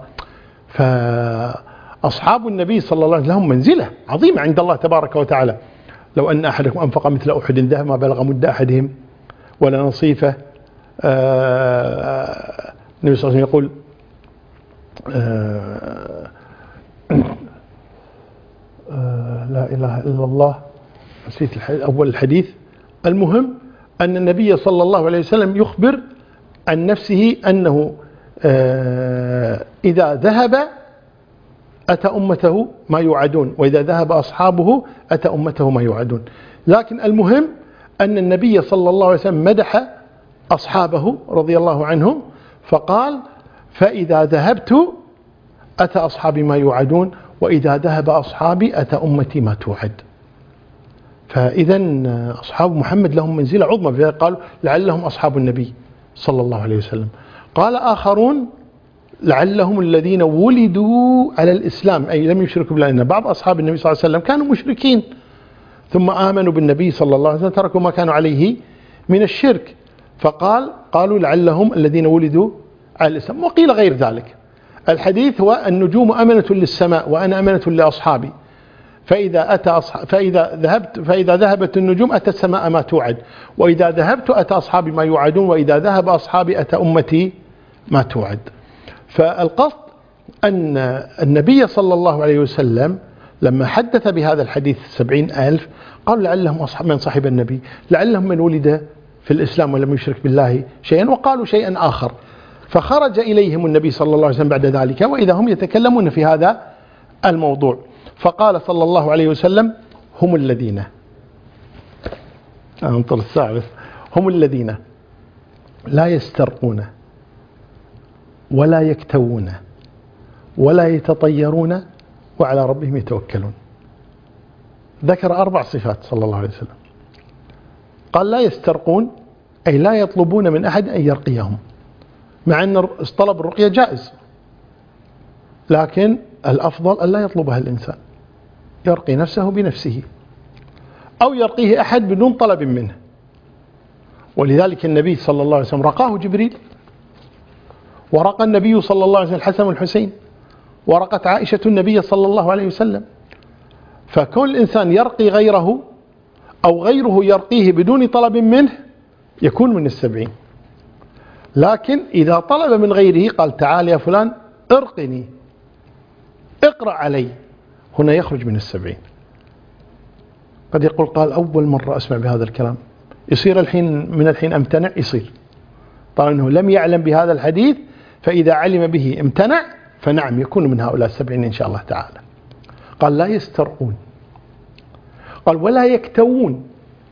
فأصحاب النبي صلى الله عليه وسلم لهم منزلة عظيمة عند الله تبارك وتعالى. لو أن أحدكم أنفق مثل أحد ذهب ما بلغ مد أحدهم ولا نصيفه. النبي صلى الله عليه وسلم يقول لا إله إلا الله، نسيت أول الحديث. المهم أن النبي صلى الله عليه وسلم يخبر عن نفسه أنه إذا ذهب أتى أمته ما يوعدون، وإذا ذهب أصحابه أتى أمته ما يوعدون. لكن المهم أن النبي صلى الله عليه وسلم مدح أصحابه رضي الله عنهم، فقال فإذا ذهبت أتى أصحابي ما يوعدون، وإذا ذهب أصحابي أتى أمتي ما توعد. فإذا أصحاب محمد لهم منزلة عظمى، فقالوا قالوا لعلهم أصحاب النبي صلى الله عليه وسلم. قال آخرون لعلهم الذين ولدوا على الإسلام، أي لم يشركوا بالله، لأن بعض أصحاب النبي صلى الله عليه وسلم كانوا مشركين ثم آمنوا بالنبي صلى الله عليه وسلم، تركوا ما كانوا عليه من الشرك. فقال قالوا لعلهم الذين ولدوا على الإسلام. وقيل غير ذلك. الحديث هو النجوم أمنة للسماء وأنا أمنة لأصحابي، فإذا أتى أصحاب فإذا ذهبت فإذا ذهبت النجوم أتى السماء ما توعد، وإذا ذهبت أتى أصحابي ما يوعدون، وإذا ذهب أصحابي أتى أمتي ما توعد. فالقصد أن النبي صلى الله عليه وسلم لما حدث بهذا الحديث سبعين ألف قال لعلهم أصحاب من صاحب النبي، لعلهم من ولد في الإسلام ولم يشرك بالله شيئا، وقالوا شيئا آخر. فخرج إليهم النبي صلى الله عليه وسلم بعد ذلك وإذا هم يتكلمون في هذا الموضوع، فقال صلى الله عليه وسلم هم الذين أنطر الساعة بس هم الذين لا يسترقون ولا يكتوون ولا يتطيرون وعلى ربهم يتوكلون. ذكر أربع صفات صلى الله عليه وسلم. قال لا يسترقون، أي لا يطلبون من أحد أن يرقيهم، مع أن طلب الرقية جائز، لكن الأفضل أن لا يطلبها الإنسان، يرقي نفسه بنفسه أو يرقيه أحد بدون طلب منه. ولذلك النبي صلى الله عليه وسلم رقاه جبريل، ورقى النبي صلى الله عليه وسلم الحسن والحسين، ورقت عائشة النبي صلى الله عليه وسلم. فكون الإنسان يرقي غيره أو غيره يرقيه بدون طلب منه يكون من السبعين. لكن إذا طلب من غيره قال تعال يا فلان ارقني اقرأ علي، هنا يخرج من السبعين. قد يقول قال أول مرة أسمع بهذا الكلام، يصير الحين من الحين أمتنع؟ يصير، طالما أنه لم يعلم بهذا الحديث، فإذا علم به امتنع، فنعم يكون من هؤلاء السبعين إن شاء الله تعالى. قال لا يسترقون، قال ولا يكتوون،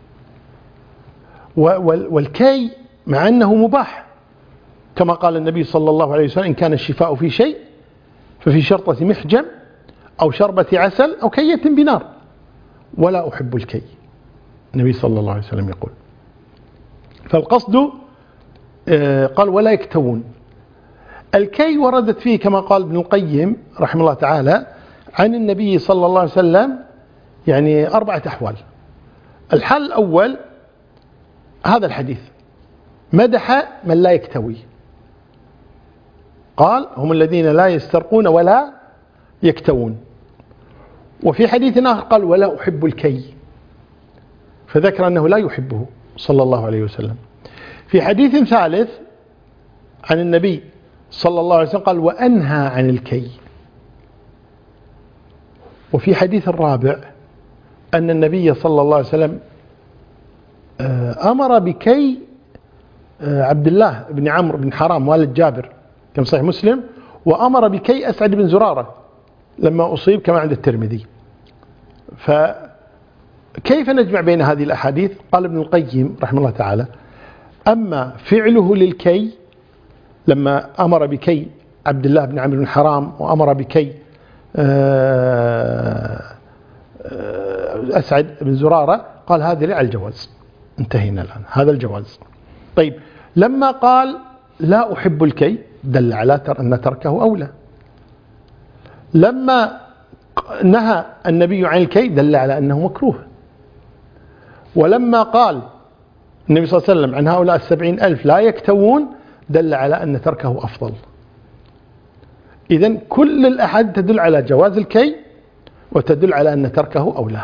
والكي مع أنه مباح كما قال النبي صلى الله عليه وسلم: إن كان الشفاء في شيء ففي شرطة محجم أو شربة عسل أو كية بنار، ولا أحب الكي. النبي صلى الله عليه وسلم يقول. فالقصد قال ولا يكتوون. الكي وردت فيه كما قال ابن القيم رحمه الله تعالى عن النبي صلى الله عليه وسلم يعني أربعة أحوال. الحال الأول هذا الحديث: مدح من لا يكتوي، قال: هم الذين لا يسترقون ولا يكتوون. وفي حديث آخر قال: ولا أحب الكي، فذكر أنه لا يحبه صلى الله عليه وسلم. في حديث ثالث عن النبي صلى الله عليه وسلم قال: وأنهى عن الكي. وفي حديث الرابع أن النبي صلى الله عليه وسلم أمر بكي عبد الله بن عمرو بن حرام والد جابر كما صحيح مسلم، وأمر بكي أسعد بن زرارة لما أصيب كما عند الترمذي. فكيف نجمع بين هذه الأحاديث؟ قال ابن القيم رحمه الله تعالى: أما فعله للكي لما أمر بكي عبد الله بن عمرو بن حرام وأمر بكي أسعد بن زرارة، قال هذا على الجواز، انتهينا الآن، هذا الجواز. طيب لما قال لا أحب الكي دل على أن تركه أولى. لما نهى النبي عن الكي دل على أنه مكروه. ولما قال النبي صلى الله عليه وسلم عن هؤلاء السبعين ألف لا يكتوون دل على أن تركه أفضل. إذن كل الأحاديث تدل على جواز الكي وتدل على أن تركه أولى.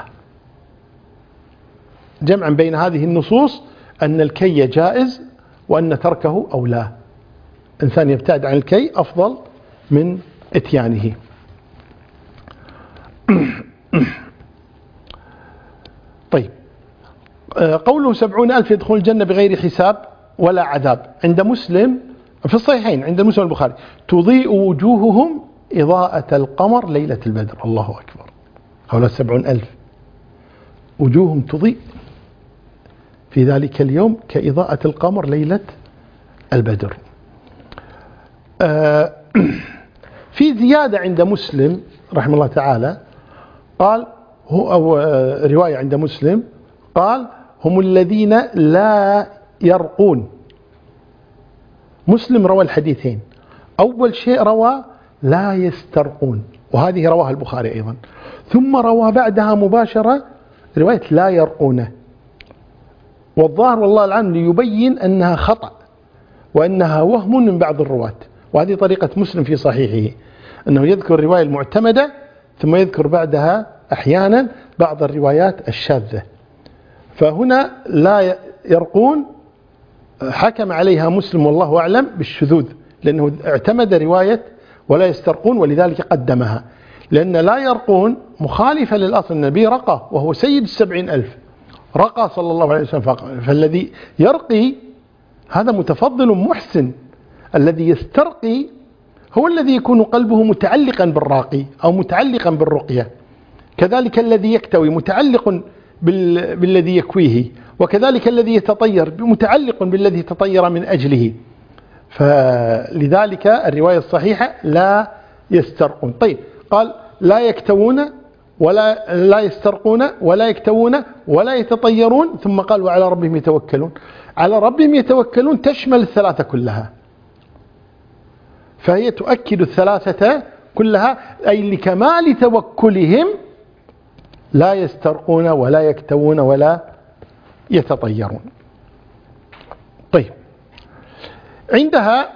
جمعا بين هذه النصوص أن الكي جائز وأن تركه أولى. إنسان يبتعد عن الكي أفضل من إتيانه. طيب قوله سبعون ألف يدخل الجنة بغير حساب ولا عذاب، عند مسلم في الصحيحين، عند مسلم البخاري: تضيء وجوههم إضاءة القمر ليلة البدر. الله أكبر، هؤلاء السبعون ألف وجوههم تضيء في ذلك اليوم كإضاءة القمر ليلة البدر. آه في زيادة عند مسلم رحمه الله تعالى، قال هو أو رواية عند مسلم قال: هم الذين لا يرقون. مسلم روى الحديثين، أول شيء روى لا يسترقون، وهذه رواها البخاري أيضا، ثم روى بعدها مباشرة رواية لا يرقون. والظاهر والله العالم ليبين أنها خطأ وأنها وهم من بعض الرواة، وهذه طريقة مسلم في صحيحه، أنه يذكر الرواية المعتمدة ثم يذكر بعدها أحيانا بعض الروايات الشاذة. فهنا لا يرقون حكم عليها مسلم والله أعلم بالشذوذ، لأنه اعتمد رواية ولا يسترقون ولذلك قدمها، لأن لا يرقون مخالفة للأصل. النبي رقى وهو سيد السبعين ألف، رقى صلى الله عليه وسلم، فالذي يرقي هذا متفضل محسن. الذي يسترقي هو الذي يكون قلبه متعلقا بالراقي أو متعلقا بالرقية. كذلك الذي يكتوي متعلق بال... بالذي يكويه، وكذلك الذي يتطير متعلق بالذي تطير من أجله. فلذلك الرواية الصحيحة لا يسترقون. طيب قال لا يكتوون ولا لا يسترقون ولا يكتوون ولا يتطيرون، ثم قال وعلى ربهم يتوكلون. على ربهم يتوكلون تشمل الثلاثة كلها، فهي تؤكد الثلاثة كلها، أي لكمال توكلهم لا يسترقون ولا يكتوون ولا يتطيرون. طيب عندها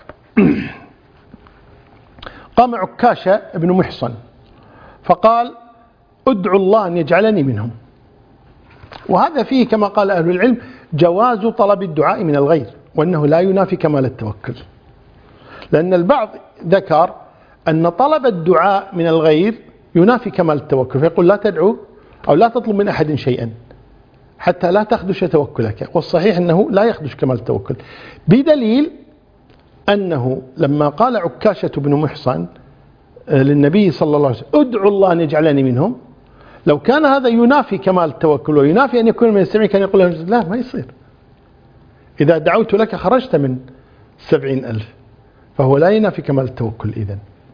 قام عكاشة بن محصن فقال ادعوا الله أن يجعلني منهم. وهذا فيه كما قال أهل العلم جواز طلب الدعاء من الغير، وأنه لا ينافي كمال التوكل، لأن البعض ذكر أن طلب الدعاء من الغير ينافي كمال التوكل، فيقول لا تدعو أو لا تطلب من أحد شيئا حتى لا تخدش توكلك. والصحيح أنه لا يخدش كمال التوكل، بدليل أنه لما قال عكاشة بن محصن للنبي صلى الله عليه وسلم ادعو الله أن يجعلني منهم، لو كان هذا ينافي كمال التوكل وينافي أن يكون من السبعين كان يقول له لا ما يصير، إذا دعوت لك خرجت من سبعين ألف، فهو لا ينافي كمال التوكل إذن.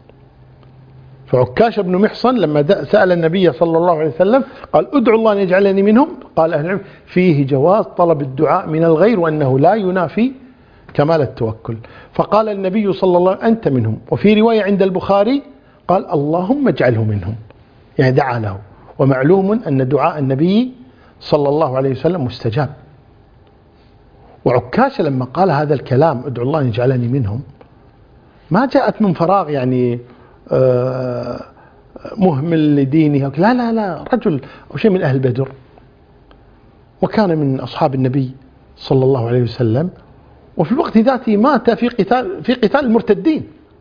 فعكاش بن محصن لما سأل النبي صلى الله عليه وسلم قال ادعو الله أن يجعلني منهم، قال أهل العلم فيه جواز طلب الدعاء من الغير وأنه لا ينافي كمال التوكل. فقال النبي صلى الله عليه وسلم أنت منهم. وفي رواية عند البخاري قال اللهم اجعله منهم، يعني دعا له. ومعلوم أن دعاء النبي صلى الله عليه وسلم مستجاب. وعكاشة لما قال هذا الكلام ادعو الله أن يجعلني منهم ما جاءت من فراغ يعني مهمل لدينه، لا لا لا، رجل أو شيء من أهل بدر وكان من أصحاب النبي صلى الله عليه وسلم، وفي الوقت ذاته مات في قتال في قتال المرتدين.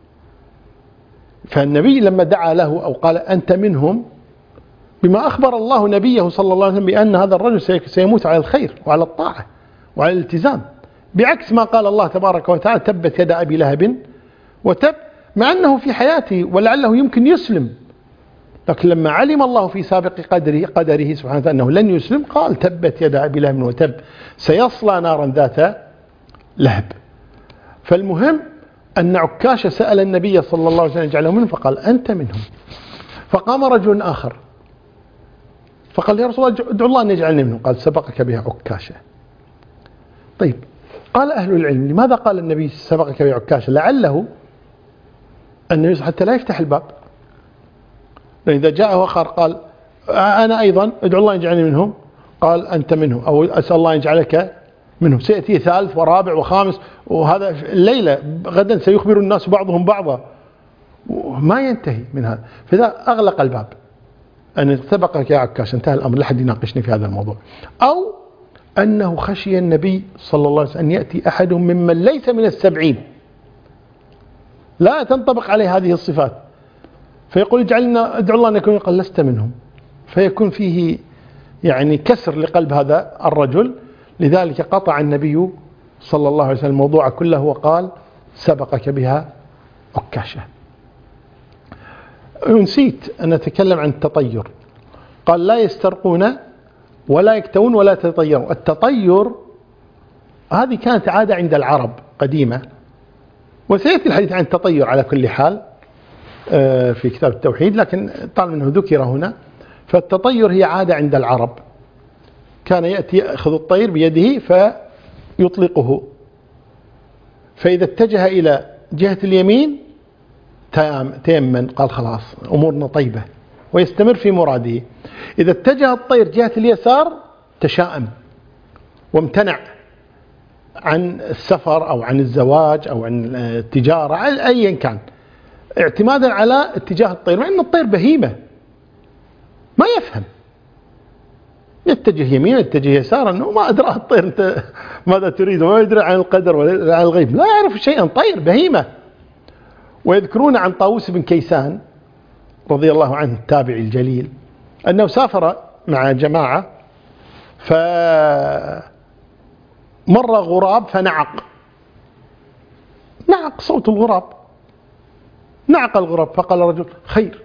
فالنبي لما دعا له أو قال أنت منهم بما أخبر الله نبيه صلى الله عليه وسلم بأن هذا الرجل سيموت على الخير وعلى الطاعة وعلى الالتزام، بعكس ما قال الله تبارك وتعالى تبت يد أبي لهب وتب، مع أنه في حياته ولعله يمكن يسلم، لكن لما علم الله في سابق قدره قدره سبحانه وتعالى أنه لن يسلم قال تبت يد أبي لهب وتب سيصلى نارا ذات لهب. فالمهم أن عكاشة سأل النبي صلى الله عليه وسلم يجعله منهم، فقال أنت منهم. فقام رجل آخر فقال يا رسول الله ادعو الله أن يجعلني منهم، قال سبقك بها عكاشة. طيب قال أهل العلم لماذا قال النبي سبقك بها عكاشة؟ لعله النبي حتى لا يفتح الباب، لأن إذا جاءه آخر قال أنا أيضا ادعو الله أن يجعلني منهم، قال أنت منهم، أو أسأل الله أن يجعلك منهم، سيأتي ثالث ورابع وخامس، وهذا الليلة غدا سيخبر الناس بعضهم بعضا، ما ينتهي من هذا. فإذا أغلق الباب أن سبقك يا عكاش انتهى الأمر، لا حد يناقشني في هذا الموضوع. أو أنه خشي النبي صلى الله عليه وسلم أن يأتي أحدهم ممن ليس من السبعين لا تنطبق عليه هذه الصفات فيقول اجعلنا ادعو الله أن يكون، قال لست منهم، فيكون فيه يعني كسر لقلب هذا الرجل. لذلك قطع النبي صلى الله عليه وسلم الموضوع كله وقال سبقك بها عكاشة. نسيت أن أتكلم عن التطير، قال لا يسترقون ولا يكتوون ولا يتطيرون. التطير هذه كانت عادة عند العرب قديمة، وسيأتي الحديث عن التطير على كل حال في كتاب التوحيد، لكن طالما أنه ذكر هنا. فالتطير هي عادة عند العرب، كان يأتي يأخذ الطير بيده فيطلقه، فإذا اتجه إلى جهة اليمين تيمن قال خلاص أمورنا طيبة ويستمر في مراده. إذا اتجه الطير جهة اليسار تشاءم وامتنع عن السفر أو عن الزواج أو عن التجارة أيا كان، اعتمادا على اتجاه الطير، مع أن الطير بهيمة ما يفهم، يتجه يمين يتجه يسار، أنه ما أدرى الطير أنت ماذا تريد، وما يدري عن القدر ولا عن الغيب، لا يعرف شيئا، طير بهيمة. ويذكرون عن طاووس بن كيسان رضي الله عنه التابعي الجليل أنه سافر مع جماعة فمر غراب فنعق، نعق صوت الغراب، نعق الغراب، فقال رجل خير،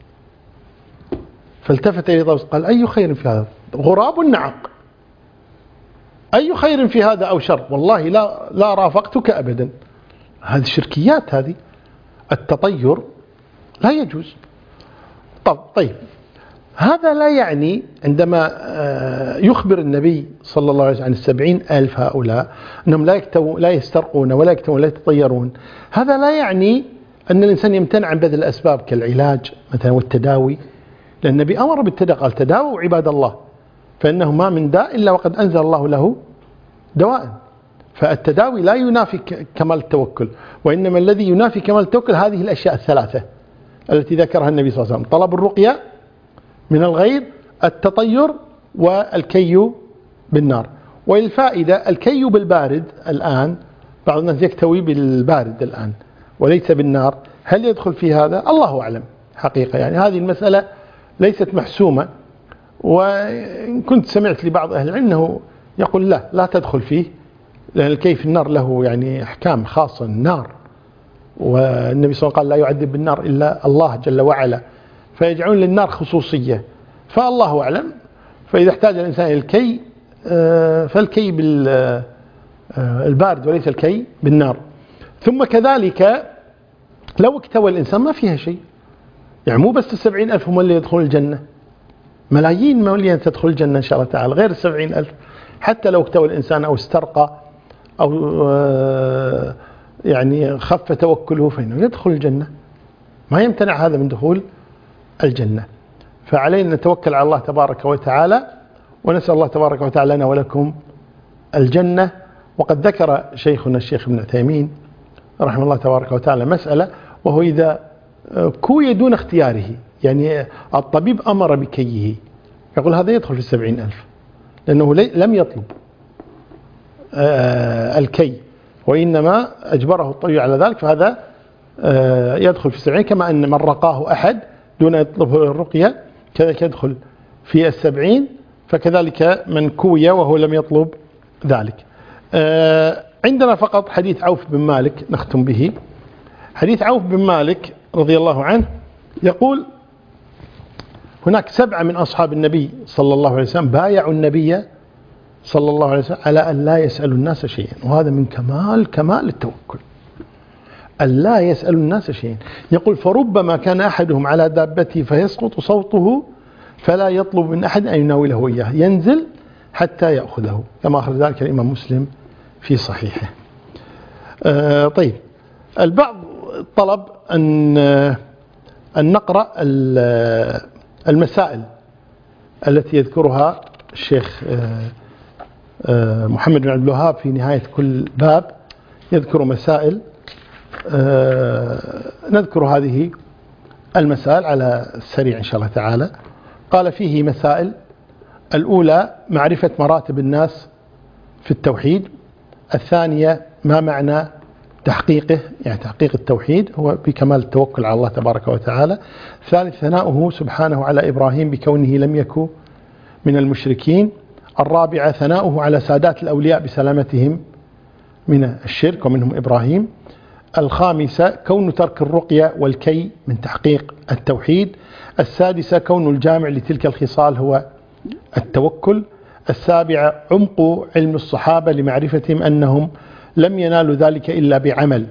فالتفت إلى طاووس قال أي خير في هذا؟ غراب نعق، أي خير في هذا أو شر؟ والله لا لا رافقتك أبدا. هذه شركيات، هذه التطير لا يجوز. طب طيب هذا لا يعني عندما يخبر النبي صلى الله عليه وسلم عن السبعين ألف هؤلاء أنهم لا يكتو لا يسترقون ولا يكتوون ولا يتطيرون، هذا لا يعني أن الإنسان يمتنع عن بذل الأسباب كالعلاج مثلا والتداوي، لأن النبي أمر بالتداوي قال تداووا عباد الله فإنه ما من داء إلا وقد أنزل الله له دواء. فالتداوي لا ينافي كمال التوكل، وإنما الذي ينافي كمال التوكل هذه الأشياء الثلاثة التي ذكرها النبي صلى الله عليه وسلم: طلب الرقية من الغير، التطير، والكي بالنار. والفائدة الكي بالبارد الآن، بعض الناس يكتوي بالبارد الآن وليس بالنار، هل يدخل في هذا؟ الله أعلم حقيقة، يعني هذه المسألة ليست محسومة، وإن كنت سمعت لبعض أهل العلم أنه يقول لا لا تدخل فيه، لأن الكي في النار له يعني أحكام خاصة النار، والنبي صلى الله عليه وسلم قال لا يعذب بالنار إلا الله جل وعلا، فيجعلون للنار خصوصية، فالله أعلم. فإذا احتاج الإنسان إلى الكي فالكي بالبارد وليس الكي بالنار. ثم كذلك لو اكتوى الإنسان ما فيها شيء، يعني مو بس السبعين ألف هم اللي يدخلون الجنة، ملايين مليون تدخل الجنة إن شاء الله تعالى غير السبعين ألف. حتى لو اكتوى الإنسان أو استرقى أو يعني خف توكله فإنه يدخل الجنة، ما يمتنع هذا من دخول الجنة. فعلينا نتوكل على الله تبارك وتعالى، ونسأل الله تبارك وتعالى لنا ولكم الجنة. وقد ذكر شيخنا الشيخ ابن عثيمين رحمه الله تبارك وتعالى مسألة، وهو إذا كوي دون اختياره، يعني الطبيب أمر بكيه، يقول هذا يدخل في السبعين ألف لأنه لم يطلب الكي وإنما أجبره الطبيب على ذلك، فهذا يدخل في السبعين. كما أن من رقاه أحد دون أن يطلب الرقية كذلك يدخل في السبعين، فكذلك من كوي وهو لم يطلب ذلك. عندنا فقط حديث عوف بن مالك نختم به. حديث عوف بن مالك رضي الله عنه يقول هناك سبعة من أصحاب النبي صلى الله عليه وسلم بايعوا النبي صلى الله عليه وسلم على أن لا يسألوا الناس شيئا، وهذا من كمال كمال التوكل، أن لا يسألوا الناس شيئا. يقول فربما كان أحدهم على دابته فيسقط صوته فلا يطلب من أحد أن يناوله إياه، ينزل حتى يأخذه، كما أخرج ذلك الإمام مسلم في صحيحه. آه طيب، البعض طلب أن أن نقرأ المسائل التي يذكرها الشيخ محمد بن عبد الوهاب في نهاية كل باب، يذكر مسائل. نذكر هذه المسائل على السريع إن شاء الله تعالى. قال فيه مسائل: الأولى معرفة مراتب الناس في التوحيد. الثانية ما معنى تحقيقه، يعني تحقيق التوحيد هو بكمال التوكل على الله تبارك وتعالى. ثالث ثناؤه سبحانه على إبراهيم بكونه لم يكن من المشركين. الرابعة ثناؤه على سادات الأولياء بسلامتهم من الشرك ومنهم إبراهيم. الخامسة كون ترك الرقية والكي من تحقيق التوحيد. السادسة كون الجامع لتلك الخصال هو التوكل. السابعة عمق علم الصحابة لمعرفتهم أنهم لم ينالوا ذلك إلا بعمل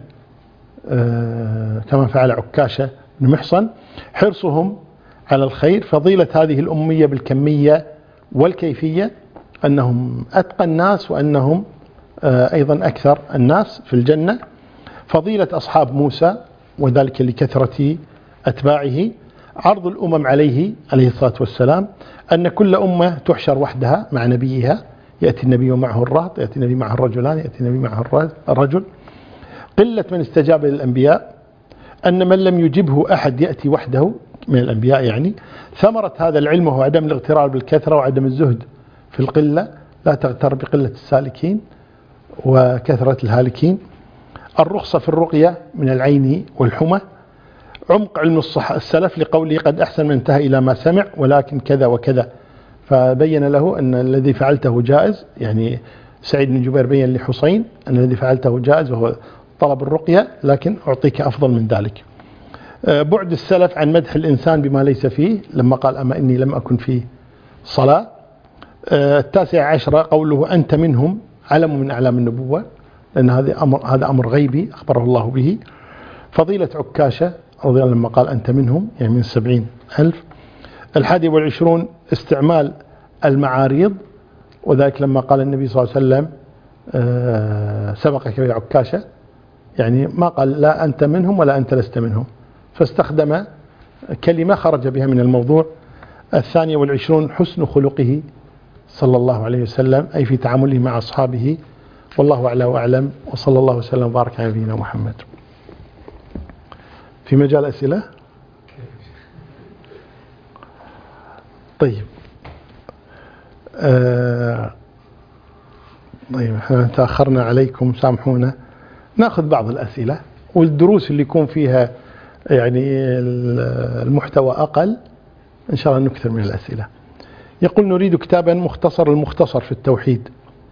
آه كما فعل عكاشة بن محصن. حرصهم على الخير. فضيلة هذه الأمية بالكمية والكيفية، أنهم أتقى الناس وأنهم آه أيضا أكثر الناس في الجنة. فضيلة أصحاب موسى وذلك لكثرة أتباعه. عرض الأمم عليه عليه الصلاة والسلام، أن كل أمة تحشر وحدها مع نبيها، يأتي النبي ومعه الرهط، يأتي النبي معه الرجلان، يأتي النبي معه الرجل. قلة من استجاب للأنبياء، أن من لم يجبه أحد يأتي وحده من الأنبياء يعني. ثمرة هذا العلم هو عدم الاغترار بالكثرة وعدم الزهد في القلة، لا تغتر بقلة السالكين وكثرة الهالكين. الرخصة في الرقية من العين والحمى. عمق علم الصح السلف لقوله قد أحسن من انتهى إلى ما سمع ولكن كذا وكذا، فبين له أن الذي فعلته جائز، يعني سعيد بن جبير بين لحسين أن الذي فعلته جائز وهو طلب الرقية، لكن أعطيك أفضل من ذلك. بعد السلف عن مدح الإنسان بما ليس فيه، لما قال أما إني لم أكن فيه صلاة. التاسع عشر قوله أنت منهم، علم من أعلام النبوة، لأن هذا أمر, هذا أمر غيبي أخبره الله به. فضيلة عكاشة رضي الله عنه لما قال أنت منهم، يعني من سبعين ألف. الحادي والعشرون استعمال المعاريض، وذلك لما قال النبي صلى الله عليه وسلم سبقك يا عكاشة، يعني ما قال لا أنت منهم ولا أنت لست منهم، فاستخدم كلمة خرج بها من الموضوع. الثانية والعشرون حسن خلقه صلى الله عليه وسلم، أي في تعامله مع أصحابه. والله أعلى وأعلم، وصلى الله وسلم وبارك على نبينا محمد. في مجال أسئلة؟ طيب آه طيب احنا تأخرنا عليكم، سامحونا. نأخذ بعض الأسئلة، والدروس اللي يكون فيها يعني المحتوى أقل إن شاء الله نكثر من الأسئلة. يقول نريد كتابا مختصر المختصر في التوحيد.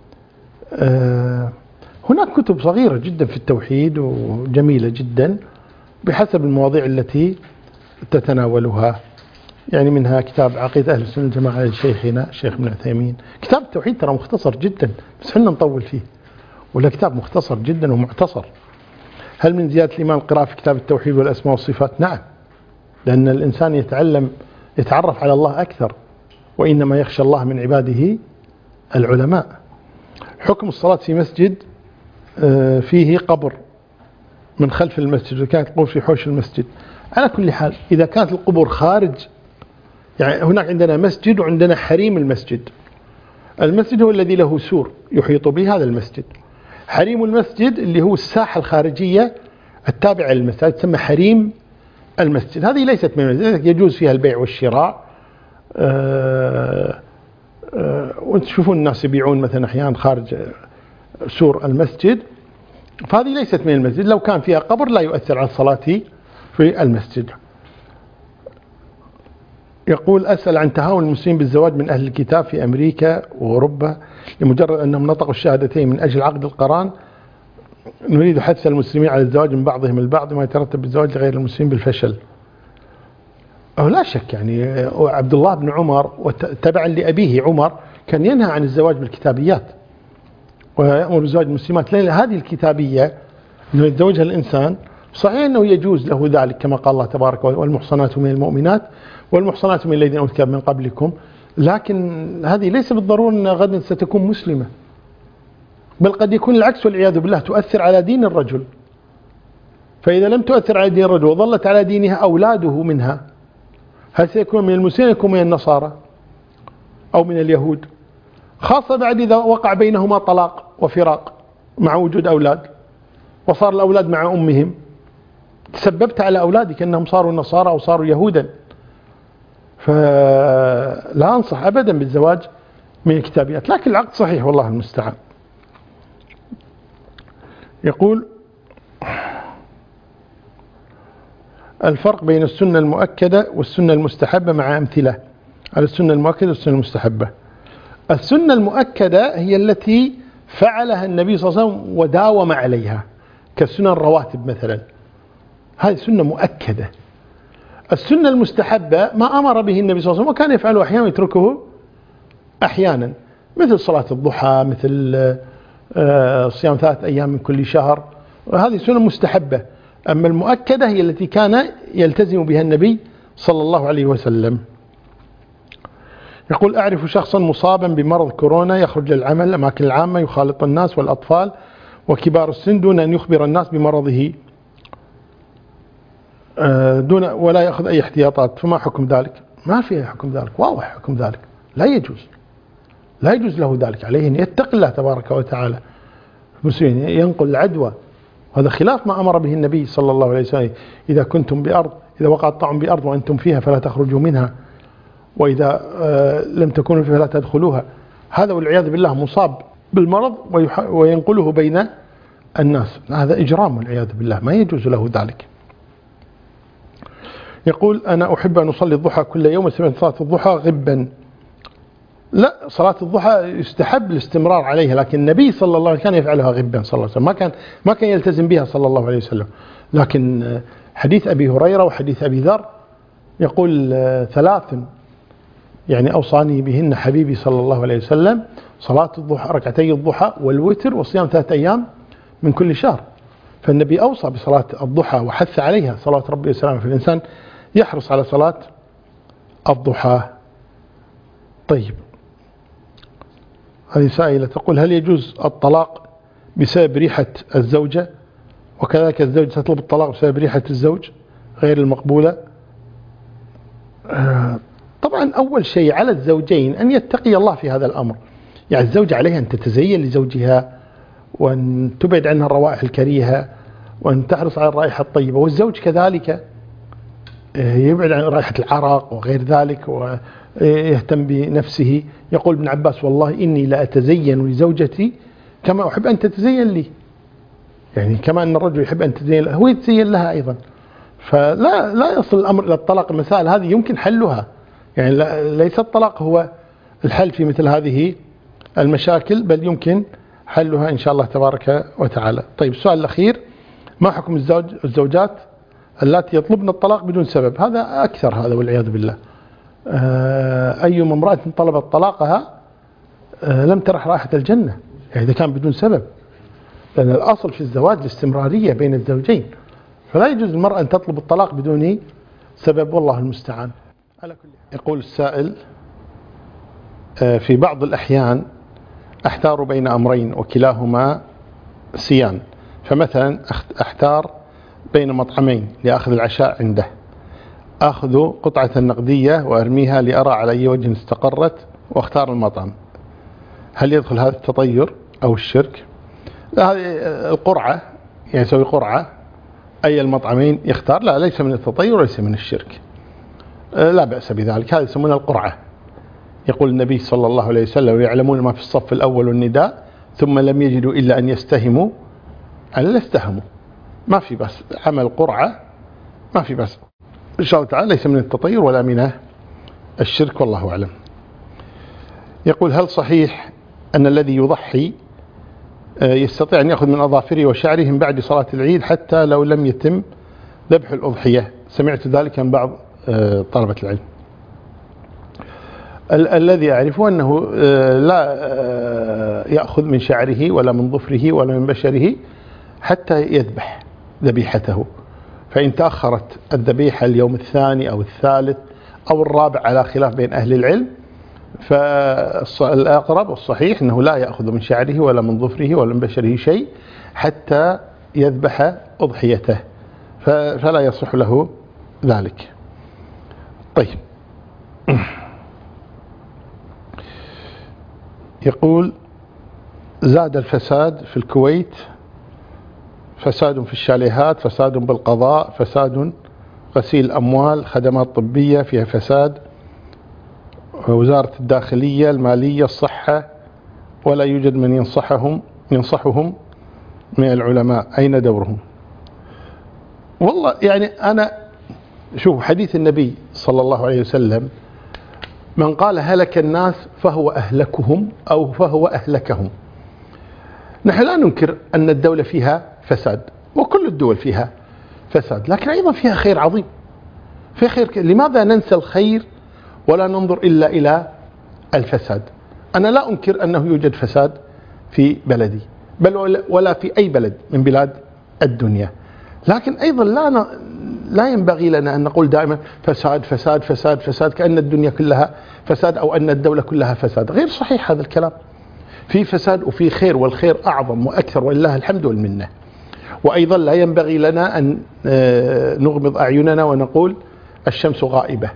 هناك كتب صغيرة جدا في التوحيد وجميلة جدا بحسب المواضيع التي تتناولها، يعني منها كتاب عقيدة أهل السنة والجماعة لشيخنا الشيخ ابن عثيمين. كتاب التوحيد ترى مختصر جدا بس حنا نطول فيه، ولا كتاب مختصر جدا ومعتصر. هل من زيادة الإيمان القراءة في كتاب التوحيد والأسماء والصفات؟ نعم، لأن الإنسان يتعلم يتعرف على الله أكثر، وإنما يخشى الله من عباده العلماء. حكم الصلاة في مسجد فيه قبر من خلف المسجد وكانت القبور في حوش المسجد، على كل حال إذا كانت القبور خارج، يعني هناك عندنا مسجد وعندنا حريم المسجد. المسجد هو الذي له سور يحيط به هذا المسجد. حريم المسجد اللي هو الساحة الخارجية التابعة للمسجد تسمى حريم المسجد. هذه ليست من المسجد، يجوز فيها البيع والشراء. أه أه وانت تشوفون الناس يبيعون مثلا أحيانا خارج سور المسجد، فهذه ليست من المسجد. لو كان فيها قبر لا يؤثر على الصلاة في المسجد. يقول أسأل عن تهاون المسلمين بالزواج من أهل الكتاب في أمريكا وأوروبا لمجرد أنهم نطقوا الشهادتين من أجل عقد القران. نريد حث المسلمين على الزواج من بعضهم البعض وما يترتب بالزواج لغير المسلمين بالفشل. أو لا شك يعني عبد الله بن عمر وتبعا لأبيه عمر كان ينهى عن الزواج بالكتابيات ويأمر بزواج المسلمات، لأن هذه الكتابية أنه يتزوجها الإنسان صحيح أنه يجوز له ذلك كما قال الله تبارك وتعالى والمحصنات من المؤمنات والمحصنات من الذين أوتوا الكتاب من قبلكم، لكن هذه ليس بالضرورة أن غدا ستكون مسلمة، بل قد يكون العكس والعياذ بالله، تؤثر على دين الرجل. فإذا لم تؤثر على دين الرجل وظلت على دينها أولاده منها، هل سيكون من المسلمين يكون من النصارى أو من اليهود؟ خاصة بعد إذا وقع بينهما طلاق وفراق مع وجود أولاد وصار الأولاد مع أمهم، تسببت على أولادك أنهم صاروا نصارى أو صاروا يهودا. فلا أنصح أبدا بالزواج من الكتابيات، لكن العقد صحيح والله المستعان. يقول الفرق بين السنة المؤكدة والسنة المستحبة مع أمثلة على السنة المؤكدة والسنة المستحبة. السنة المؤكدة هي التي فعلها النبي صلى الله عليه وسلم وداوم عليها كالسنة الرواتب مثلا، هذه سنة مؤكدة. السنة المستحبة ما أمر به النبي صلى الله عليه وسلم وكان يفعله أحيانا ويتركه أحيانا، مثل صلاة الضحى، مثل صيام ثلاث أيام من كل شهر، وهذه سنة مستحبة. أما المؤكدة هي التي كان يلتزم بها النبي صلى الله عليه وسلم. يقول أعرف شخصا مصابا بمرض كورونا يخرج للعمل الأماكن العامة، يخالط الناس والأطفال وكبار السن دون أن يخبر الناس بمرضه دون ولا يأخذ أي احتياطات، فما حكم ذلك؟ ما في حكم ذلك، واضح حكم ذلك، لا يجوز لا يجوز له ذلك، عليه أن يتقي الله تبارك وتعالى. المسلمين ينقل العدوى، هذا خلاف ما أمر به النبي صلى الله عليه وسلم. إذا كنتم بأرض إذا وقع الطعن بأرض وأنتم فيها فلا تخرجوا منها، وإذا لم تكونوا فيها فلا تدخلوها. هذا والعياذ بالله مصاب بالمرض وينقله بين الناس، هذا إجرام والعياذ بالله، ما يجوز له ذلك. يقول أنا أحب أن أصلي الضحى كل يوم وسمعت صلاة الضحى غبا. لا، صلاة الضحى يستحب الاستمرار عليها، لكن النبي صلى الله عليه وسلم كان يفعلها غبا صلى الله عليه وسلم، ما كان ما كان يلتزم بها صلى الله عليه وسلم. لكن حديث أبي هريرة وحديث أبي ذر يقول ثلاث يعني أوصاني بهن حبيبي صلى الله عليه وسلم: صلاة الضحى ركعتي الضحى والوتر وصيام ثلاثة أيام من كل شهر. فالنبي أوصى بصلاة الضحى وحث عليها صلاة ربي وسلامه، فالإنسان يحرص على صلاة الضحى. طيب، هذه سائلة تقول: هل يجوز الطلاق بسبب ريحة الزوجة، وكذلك الزوج تطلب الطلاق بسبب ريحة الزوج غير المقبولة؟ آه طبعا أول شيء على الزوجين أن يتقي الله في هذا الأمر. يعني الزوجة عليها أن تتزين لزوجها وأن تبعد عنها الروائح الكريهة وأن تحرص على الرائحة الطيبة، والزوج كذلك يبعد عن رائحة العرق وغير ذلك ويهتم بنفسه. يقول ابن عباس: والله إني لا أتزين لزوجتي كما أحب أن تتزين لي. يعني كما أن الرجل يحب أن تتزين له هو يتزين لها أيضا. فلا لا يصل الأمر إلى الطلاق. المسائل هذه يمكن حلها، يعني ليس الطلاق هو الحل في مثل هذه المشاكل، بل يمكن حلها إن شاء الله تبارك وتعالى. طيب السؤال الأخير: ما حكم الزوج الزوجات التي يطلبن الطلاق بدون سبب؟ هذا أكثر، هذا والعياذ بالله. أيما امرأة طلبت طلاقها لم ترح رائحة الجنة، يعني إذا كان بدون سبب، لأن الأصل في الزواج الاستمرارية بين الزوجين، فلا يجوز المرأة أن تطلب الطلاق بدون سبب، والله المستعان. على كل يقول السائل: في بعض الأحيان أحتار بين أمرين وكلاهما سيان، فمثلا أحتار بين مطعمين لأخذ العشاء عنده، أخذ قطعة النقدية وأرميها لأرى على أي وجه استقرت وأختار المطعم، هل يدخل هذا التطير أو الشرك؟ هذه القرعة، يعني يسوي قرعة أي المطعمين يختار، لا ليس من التطير وليس من الشرك، لا بأس بذلك، هذا يسمونها القرعة. يقول النبي صلى الله عليه وسلم: يعلمون ما في الصف الأول والنداء ثم لم يجدوا إلا أن يستهموا، أن لا يستهموا، ما في بس، عمل قرعة ما في بس إن شاء الله تعالى، ليس من التطير ولا من الشرك، والله أعلم. يقول: هل صحيح أن الذي يضحي يستطيع أن يأخذ من أظافره وشعره من بعد صلاة العيد حتى لو لم يتم ذبح الأضحية؟ سمعت ذلك من بعض طلبة العلم. ال الذي أعرفه أنه لا يأخذ من شعره ولا من ظفره ولا من بشره حتى يذبح ذبيحته، فإن تأخرت الذبيحة اليوم الثاني أو الثالث أو الرابع على خلاف بين أهل العلم، فالأقرب والصحيح أنه لا يأخذ من شعره ولا من ظفره ولا من بشره شيء حتى يذبح أضحيته، فلا يصح له ذلك. طيب، يقول: زاد الفساد في الكويت، فساد في الشاليهات، فساد بالقضاء، فساد غسيل أموال، خدمات طبية فيها فساد، وزارة الداخلية، المالية، الصحة، ولا يوجد من ينصحهم ينصحهم من العلماء، أين دورهم؟ والله يعني أنا شوف حديث النبي صلى الله عليه وسلم: من قال هلك الناس فهو أهلكهم أو فهو أهلكهم. نحن لا ننكر أن الدولة فيها فساد، وكل الدول فيها فساد، لكن أيضا فيها خير عظيم، فيها خير. لماذا ننسى الخير ولا ننظر إلا إلى الفساد؟ أنا لا أنكر أنه يوجد فساد في بلدي، بل ولا في أي بلد من بلاد الدنيا، لكن أيضا لا لا ينبغي لنا أن نقول دائما فساد فساد فساد فساد، كأن الدنيا كلها فساد أو أن الدولة كلها فساد. غير صحيح هذا الكلام، في فساد وفي خير، والخير أعظم وأكثر ولله الحمد والمنة. وأيضا لا ينبغي لنا أن نغمض أعيننا ونقول الشمس غائبة،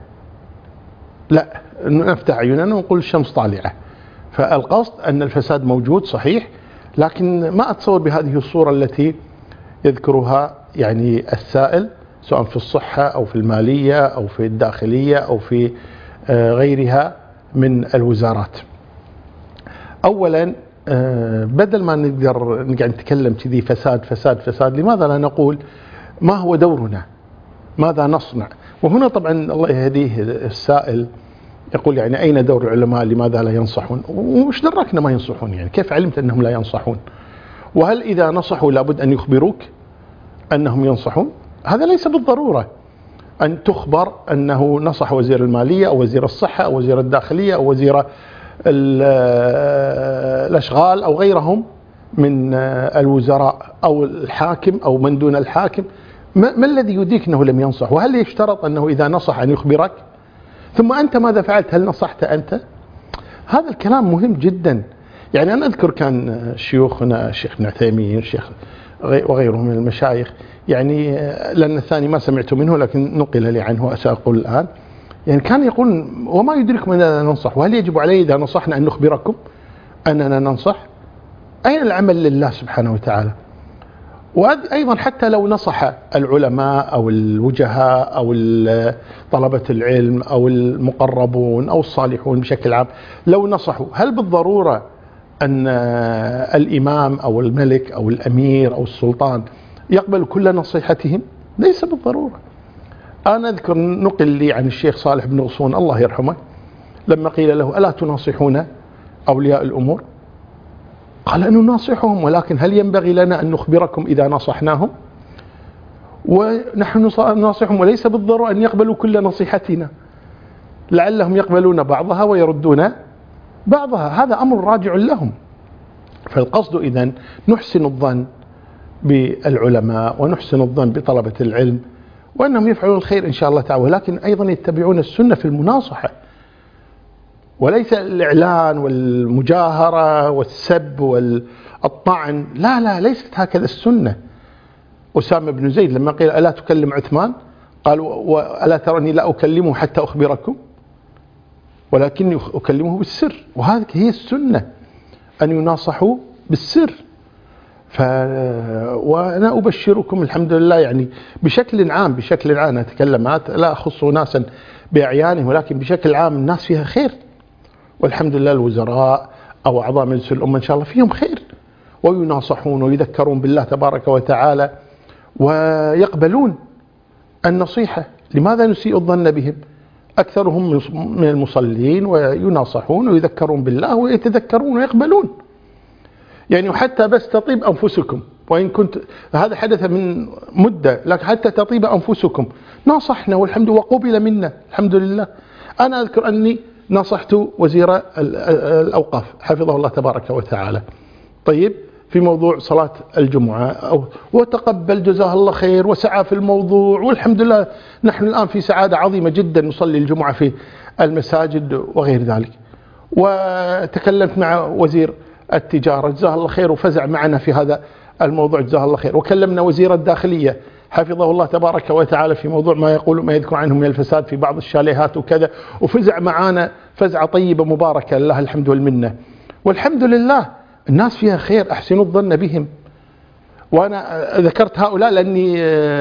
لا، نفتح أعيننا ونقول الشمس طالعة. فالقصد أن الفساد موجود صحيح، لكن ما أتصور بهذه الصورة التي يذكرها يعني السائل، سواء في الصحة أو في المالية أو في الداخلية أو في غيرها من الوزارات. أولا، بدل ما نقدر نقعد نتكلم كذي فساد فساد فساد، لماذا لا نقول ما هو دورنا، ماذا نصنع؟ وهنا طبعا الله يهديه السائل يقول يعني أين دور العلماء، لماذا لا ينصحون؟ وش دراكنا ما ينصحون؟ يعني كيف علمت أنهم لا ينصحون؟ وهل إذا نصحوا لابد أن يخبروك أنهم ينصحون؟ هذا ليس بالضرورة أن تخبر أنه نصح وزير المالية أو وزير الصحة أو وزير الداخلية أو وزير الأشغال أو غيرهم من الوزراء أو الحاكم أو من دون الحاكم. ما, ما الذي يديك أنه لم ينصح؟ وهل يشترط أنه إذا نصح أن يخبرك؟ ثم أنت ماذا فعلت؟ هل نصحت أنت؟ هذا الكلام مهم جدا. يعني أنا أذكر كان شيوخنا الشيخ ابن عثيمين الشيخ وغيرهم من المشايخ، يعني لأن الثاني ما سمعت منه لكن نقل لي عنه أسأقول الآن، يعني كان يقول وما يدركم أننا ننصح، وهل يجب علي إذا نصحنا أن نخبركم أننا ننصح؟ أين العمل لله سبحانه وتعالى؟ وأيضا حتى لو نصح العلماء أو الوجهاء أو طلبة العلم أو المقربون أو الصالحون بشكل عام، لو نصحوا، هل بالضرورة أن الإمام أو الملك أو الأمير أو السلطان يقبل كل نصيحتهم؟ ليس بالضرورة. أنا أذكر نقل لي عن الشيخ صالح بن غصون الله يرحمه لما قيل له ألا تناصحون أولياء الأمور؟ قال أن نناصحهم، ولكن هل ينبغي لنا أن نخبركم إذا نصحناهم؟ ونحن نناصحهم وليس بالضرورة أن يقبلوا كل نصيحتنا، لعلهم يقبلون بعضها ويردون بعضها، هذا أمر راجع لهم. فالقصد إذن نحسن الظن بالعلماء ونحسن الظن بطلبة العلم وأنهم يفعلون الخير إن شاء الله تعالى، ولكن أيضا يتبعون السنة في المناصحة، وليس الإعلان والمجاهرة والسب والطعن، لا لا ليست هكذا السنة. أسامة بن زيد لما قيل ألا تكلم عثمان؟ قال وألا ترني لا أكلمه حتى أخبركم، ولكني أكلمه بالسر، وهذه هي السنة أن يناصحوا بالسر. ف... وأنا أبشركم الحمد لله يعني بشكل عام بشكل عام أتكلم لا أخص ناسا بأعيانهم، ولكن بشكل عام الناس فيها خير، والحمد لله الوزراء أو أعضاء مجلس الأمة إن شاء الله فيهم خير، ويناصحون ويذكرون بالله تبارك وتعالى ويقبلون النصيحة. لماذا نسيء الظن بهم؟ أكثرهم من المصلين ويناصحون ويذكرون بالله ويتذكرون ويقبلون، يعني حتى بس تطيب أنفسكم، وإن كنت هذا حدث من مدة، لكن حتى تطيب أنفسكم ناصحنا والحمد لله وقبل منا الحمد لله. أنا أذكر أني نصحت وزير الأوقاف حفظه الله تبارك وتعالى، طيب في موضوع صلاة الجمعة أو وتقبل جزاه الله خير وسعى في الموضوع، والحمد لله نحن الآن في سعادة عظيمة جدا نصلي الجمعة في المساجد وغير ذلك. وتكلمت مع وزير التجارة جزاه الله خير وفزع معنا في هذا الموضوع جزاه الله خير، وكلمنا وزير الداخلية حفظه الله تبارك وتعالى في موضوع ما يقول ما يذكر عنه من الفساد في بعض الشاليهات وكذا، وفزع معنا فزعة طيبة مباركة لله الحمد والمنة. والحمد لله الناس فيها خير، أحسنوا الظن بهم. وأنا ذكرت هؤلاء لأني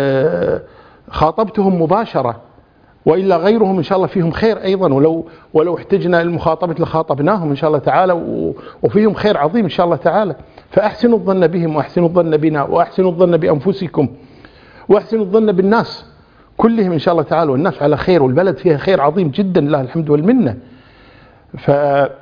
خاطبتهم مباشرة، وإلا غيرهم إن شاء الله فيهم خير أيضا، ولو ولو احتجنا المخاطبة لخاطبناهم إن شاء الله تعالى، وفيهم خير عظيم إن شاء الله تعالى. فأحسنوا الظن بهم وأحسنوا الظن بنا وأحسنوا الظن بأنفسكم وأحسنوا الظن بالناس كلهم إن شاء الله تعالى، والناس على خير والبلد فيها خير عظيم جدا لله الحمد والمنة. ف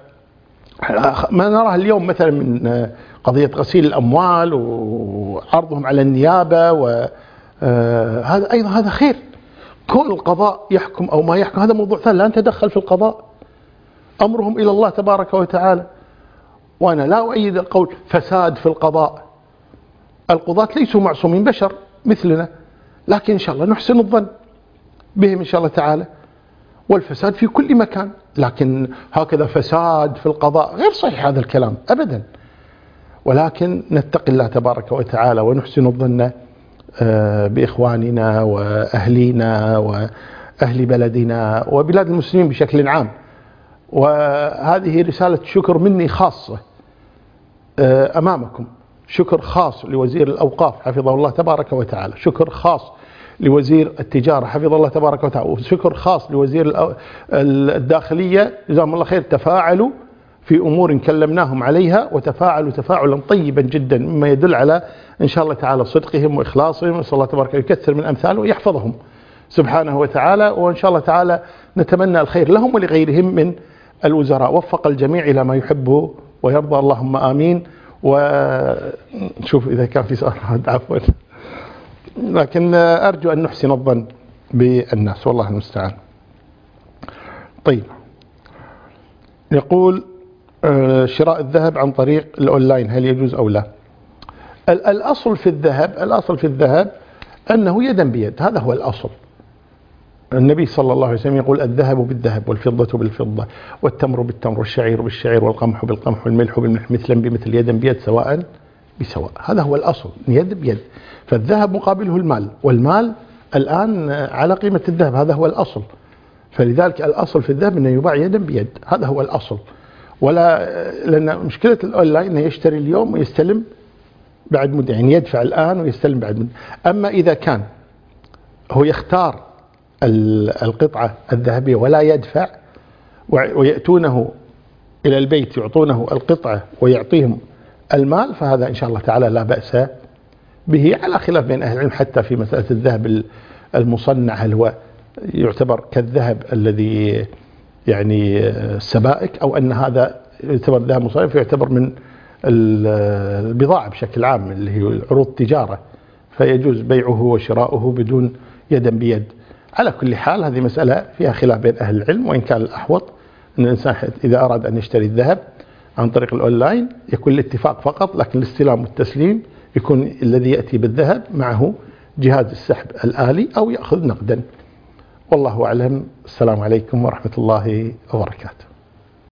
ما نراه اليوم مثلا من قضية غسيل الأموال وعرضهم على النيابة، وهذا أيضا هذا خير. كون القضاء يحكم أو ما يحكم هذا موضوع ثاني، لا نتدخل في القضاء، أمرهم إلى الله تبارك وتعالى. وأنا لا أؤيد القول فساد في القضاء، القضاة ليسوا معصومين، بشر مثلنا، لكن إن شاء الله نحسن الظن بهم إن شاء الله تعالى. والفساد في كل مكان، لكن هكذا فساد في القضاء غير صحيح هذا الكلام أبدا. ولكن نتقي الله تبارك وتعالى ونحسن الظن بإخواننا وأهلينا وأهل بلدنا وبلاد المسلمين بشكل عام. وهذه رسالة شكر مني خاصة أمامكم، شكر خاص لوزير الأوقاف حفظه الله تبارك وتعالى، شكر خاص لوزير التجارة حفظه الله تبارك وتعالى، وشكر خاص لوزير الداخلية جزاهم الله خير. تفاعلوا في أمور كلمناهم عليها وتفاعلوا تفاعلا طيبا جدا، مما يدل على إن شاء الله تعالى صدقهم وإخلاصهم، نسأل الله تبارك يكثر من أمثاله ويحفظهم سبحانه وتعالى. وإن شاء الله تعالى نتمنى الخير لهم ولغيرهم من الوزراء، وفق الجميع إلى ما يحبه ويرضى، اللهم آمين. ونشوف إذا كان في سؤال عفوا، لكن أرجو أن نحسن الظن بالناس والله المستعان. طيب، يقول شراء الذهب عن طريق الأونلاين هل يجوز أو لا؟ الأصل في الذهب الأصل في الذهب أنه يدا بيد، هذا هو الأصل. النبي صلى الله عليه وسلم يقول الذهب بالذهب والفضة بالفضة والتمر بالتمر والشعير بالشعير والقمح بالقمح والملح بالملح مثلا بمثل يدا بيد سواء بسواء، هذا هو الأصل يد بيد. فالذهب مقابله المال، والمال الآن على قيمة الذهب، هذا هو الأصل. فلذلك الأصل في الذهب أنه يباع يدا بيد، هذا هو الأصل. ولا لأن مشكلة الأونلاين أنه يشتري اليوم ويستلم بعد مدة، يعني يدفع الآن ويستلم بعد مدة. أما إذا كان هو يختار القطعة الذهبية ولا يدفع ويأتونه إلى البيت يعطونه القطعة ويعطيهم المال، فهذا إن شاء الله تعالى لا بأس به، على خلاف بين أهل العلم حتى في مسألة الذهب المصنع هل هو يعتبر كالذهب الذي يعني السبائك، أو أن هذا يعتبر ذهب مصرف يعتبر من البضاعة بشكل عام اللي هي عروض تجارة، فيجوز بيعه وشراؤه بدون يدا بيد. على كل حال هذه مسألة فيها خلاف بين أهل العلم، وإن كان الأحوط أن الإنسان إذا أراد أن يشتري الذهب عن طريق الأونلاين يكون الاتفاق فقط، لكن الاستلام والتسليم يكون الذي يأتي بالذهب معه جهاز السحب الآلي أو يأخذ نقدا. والله أعلم. السلام عليكم ورحمة الله وبركاته.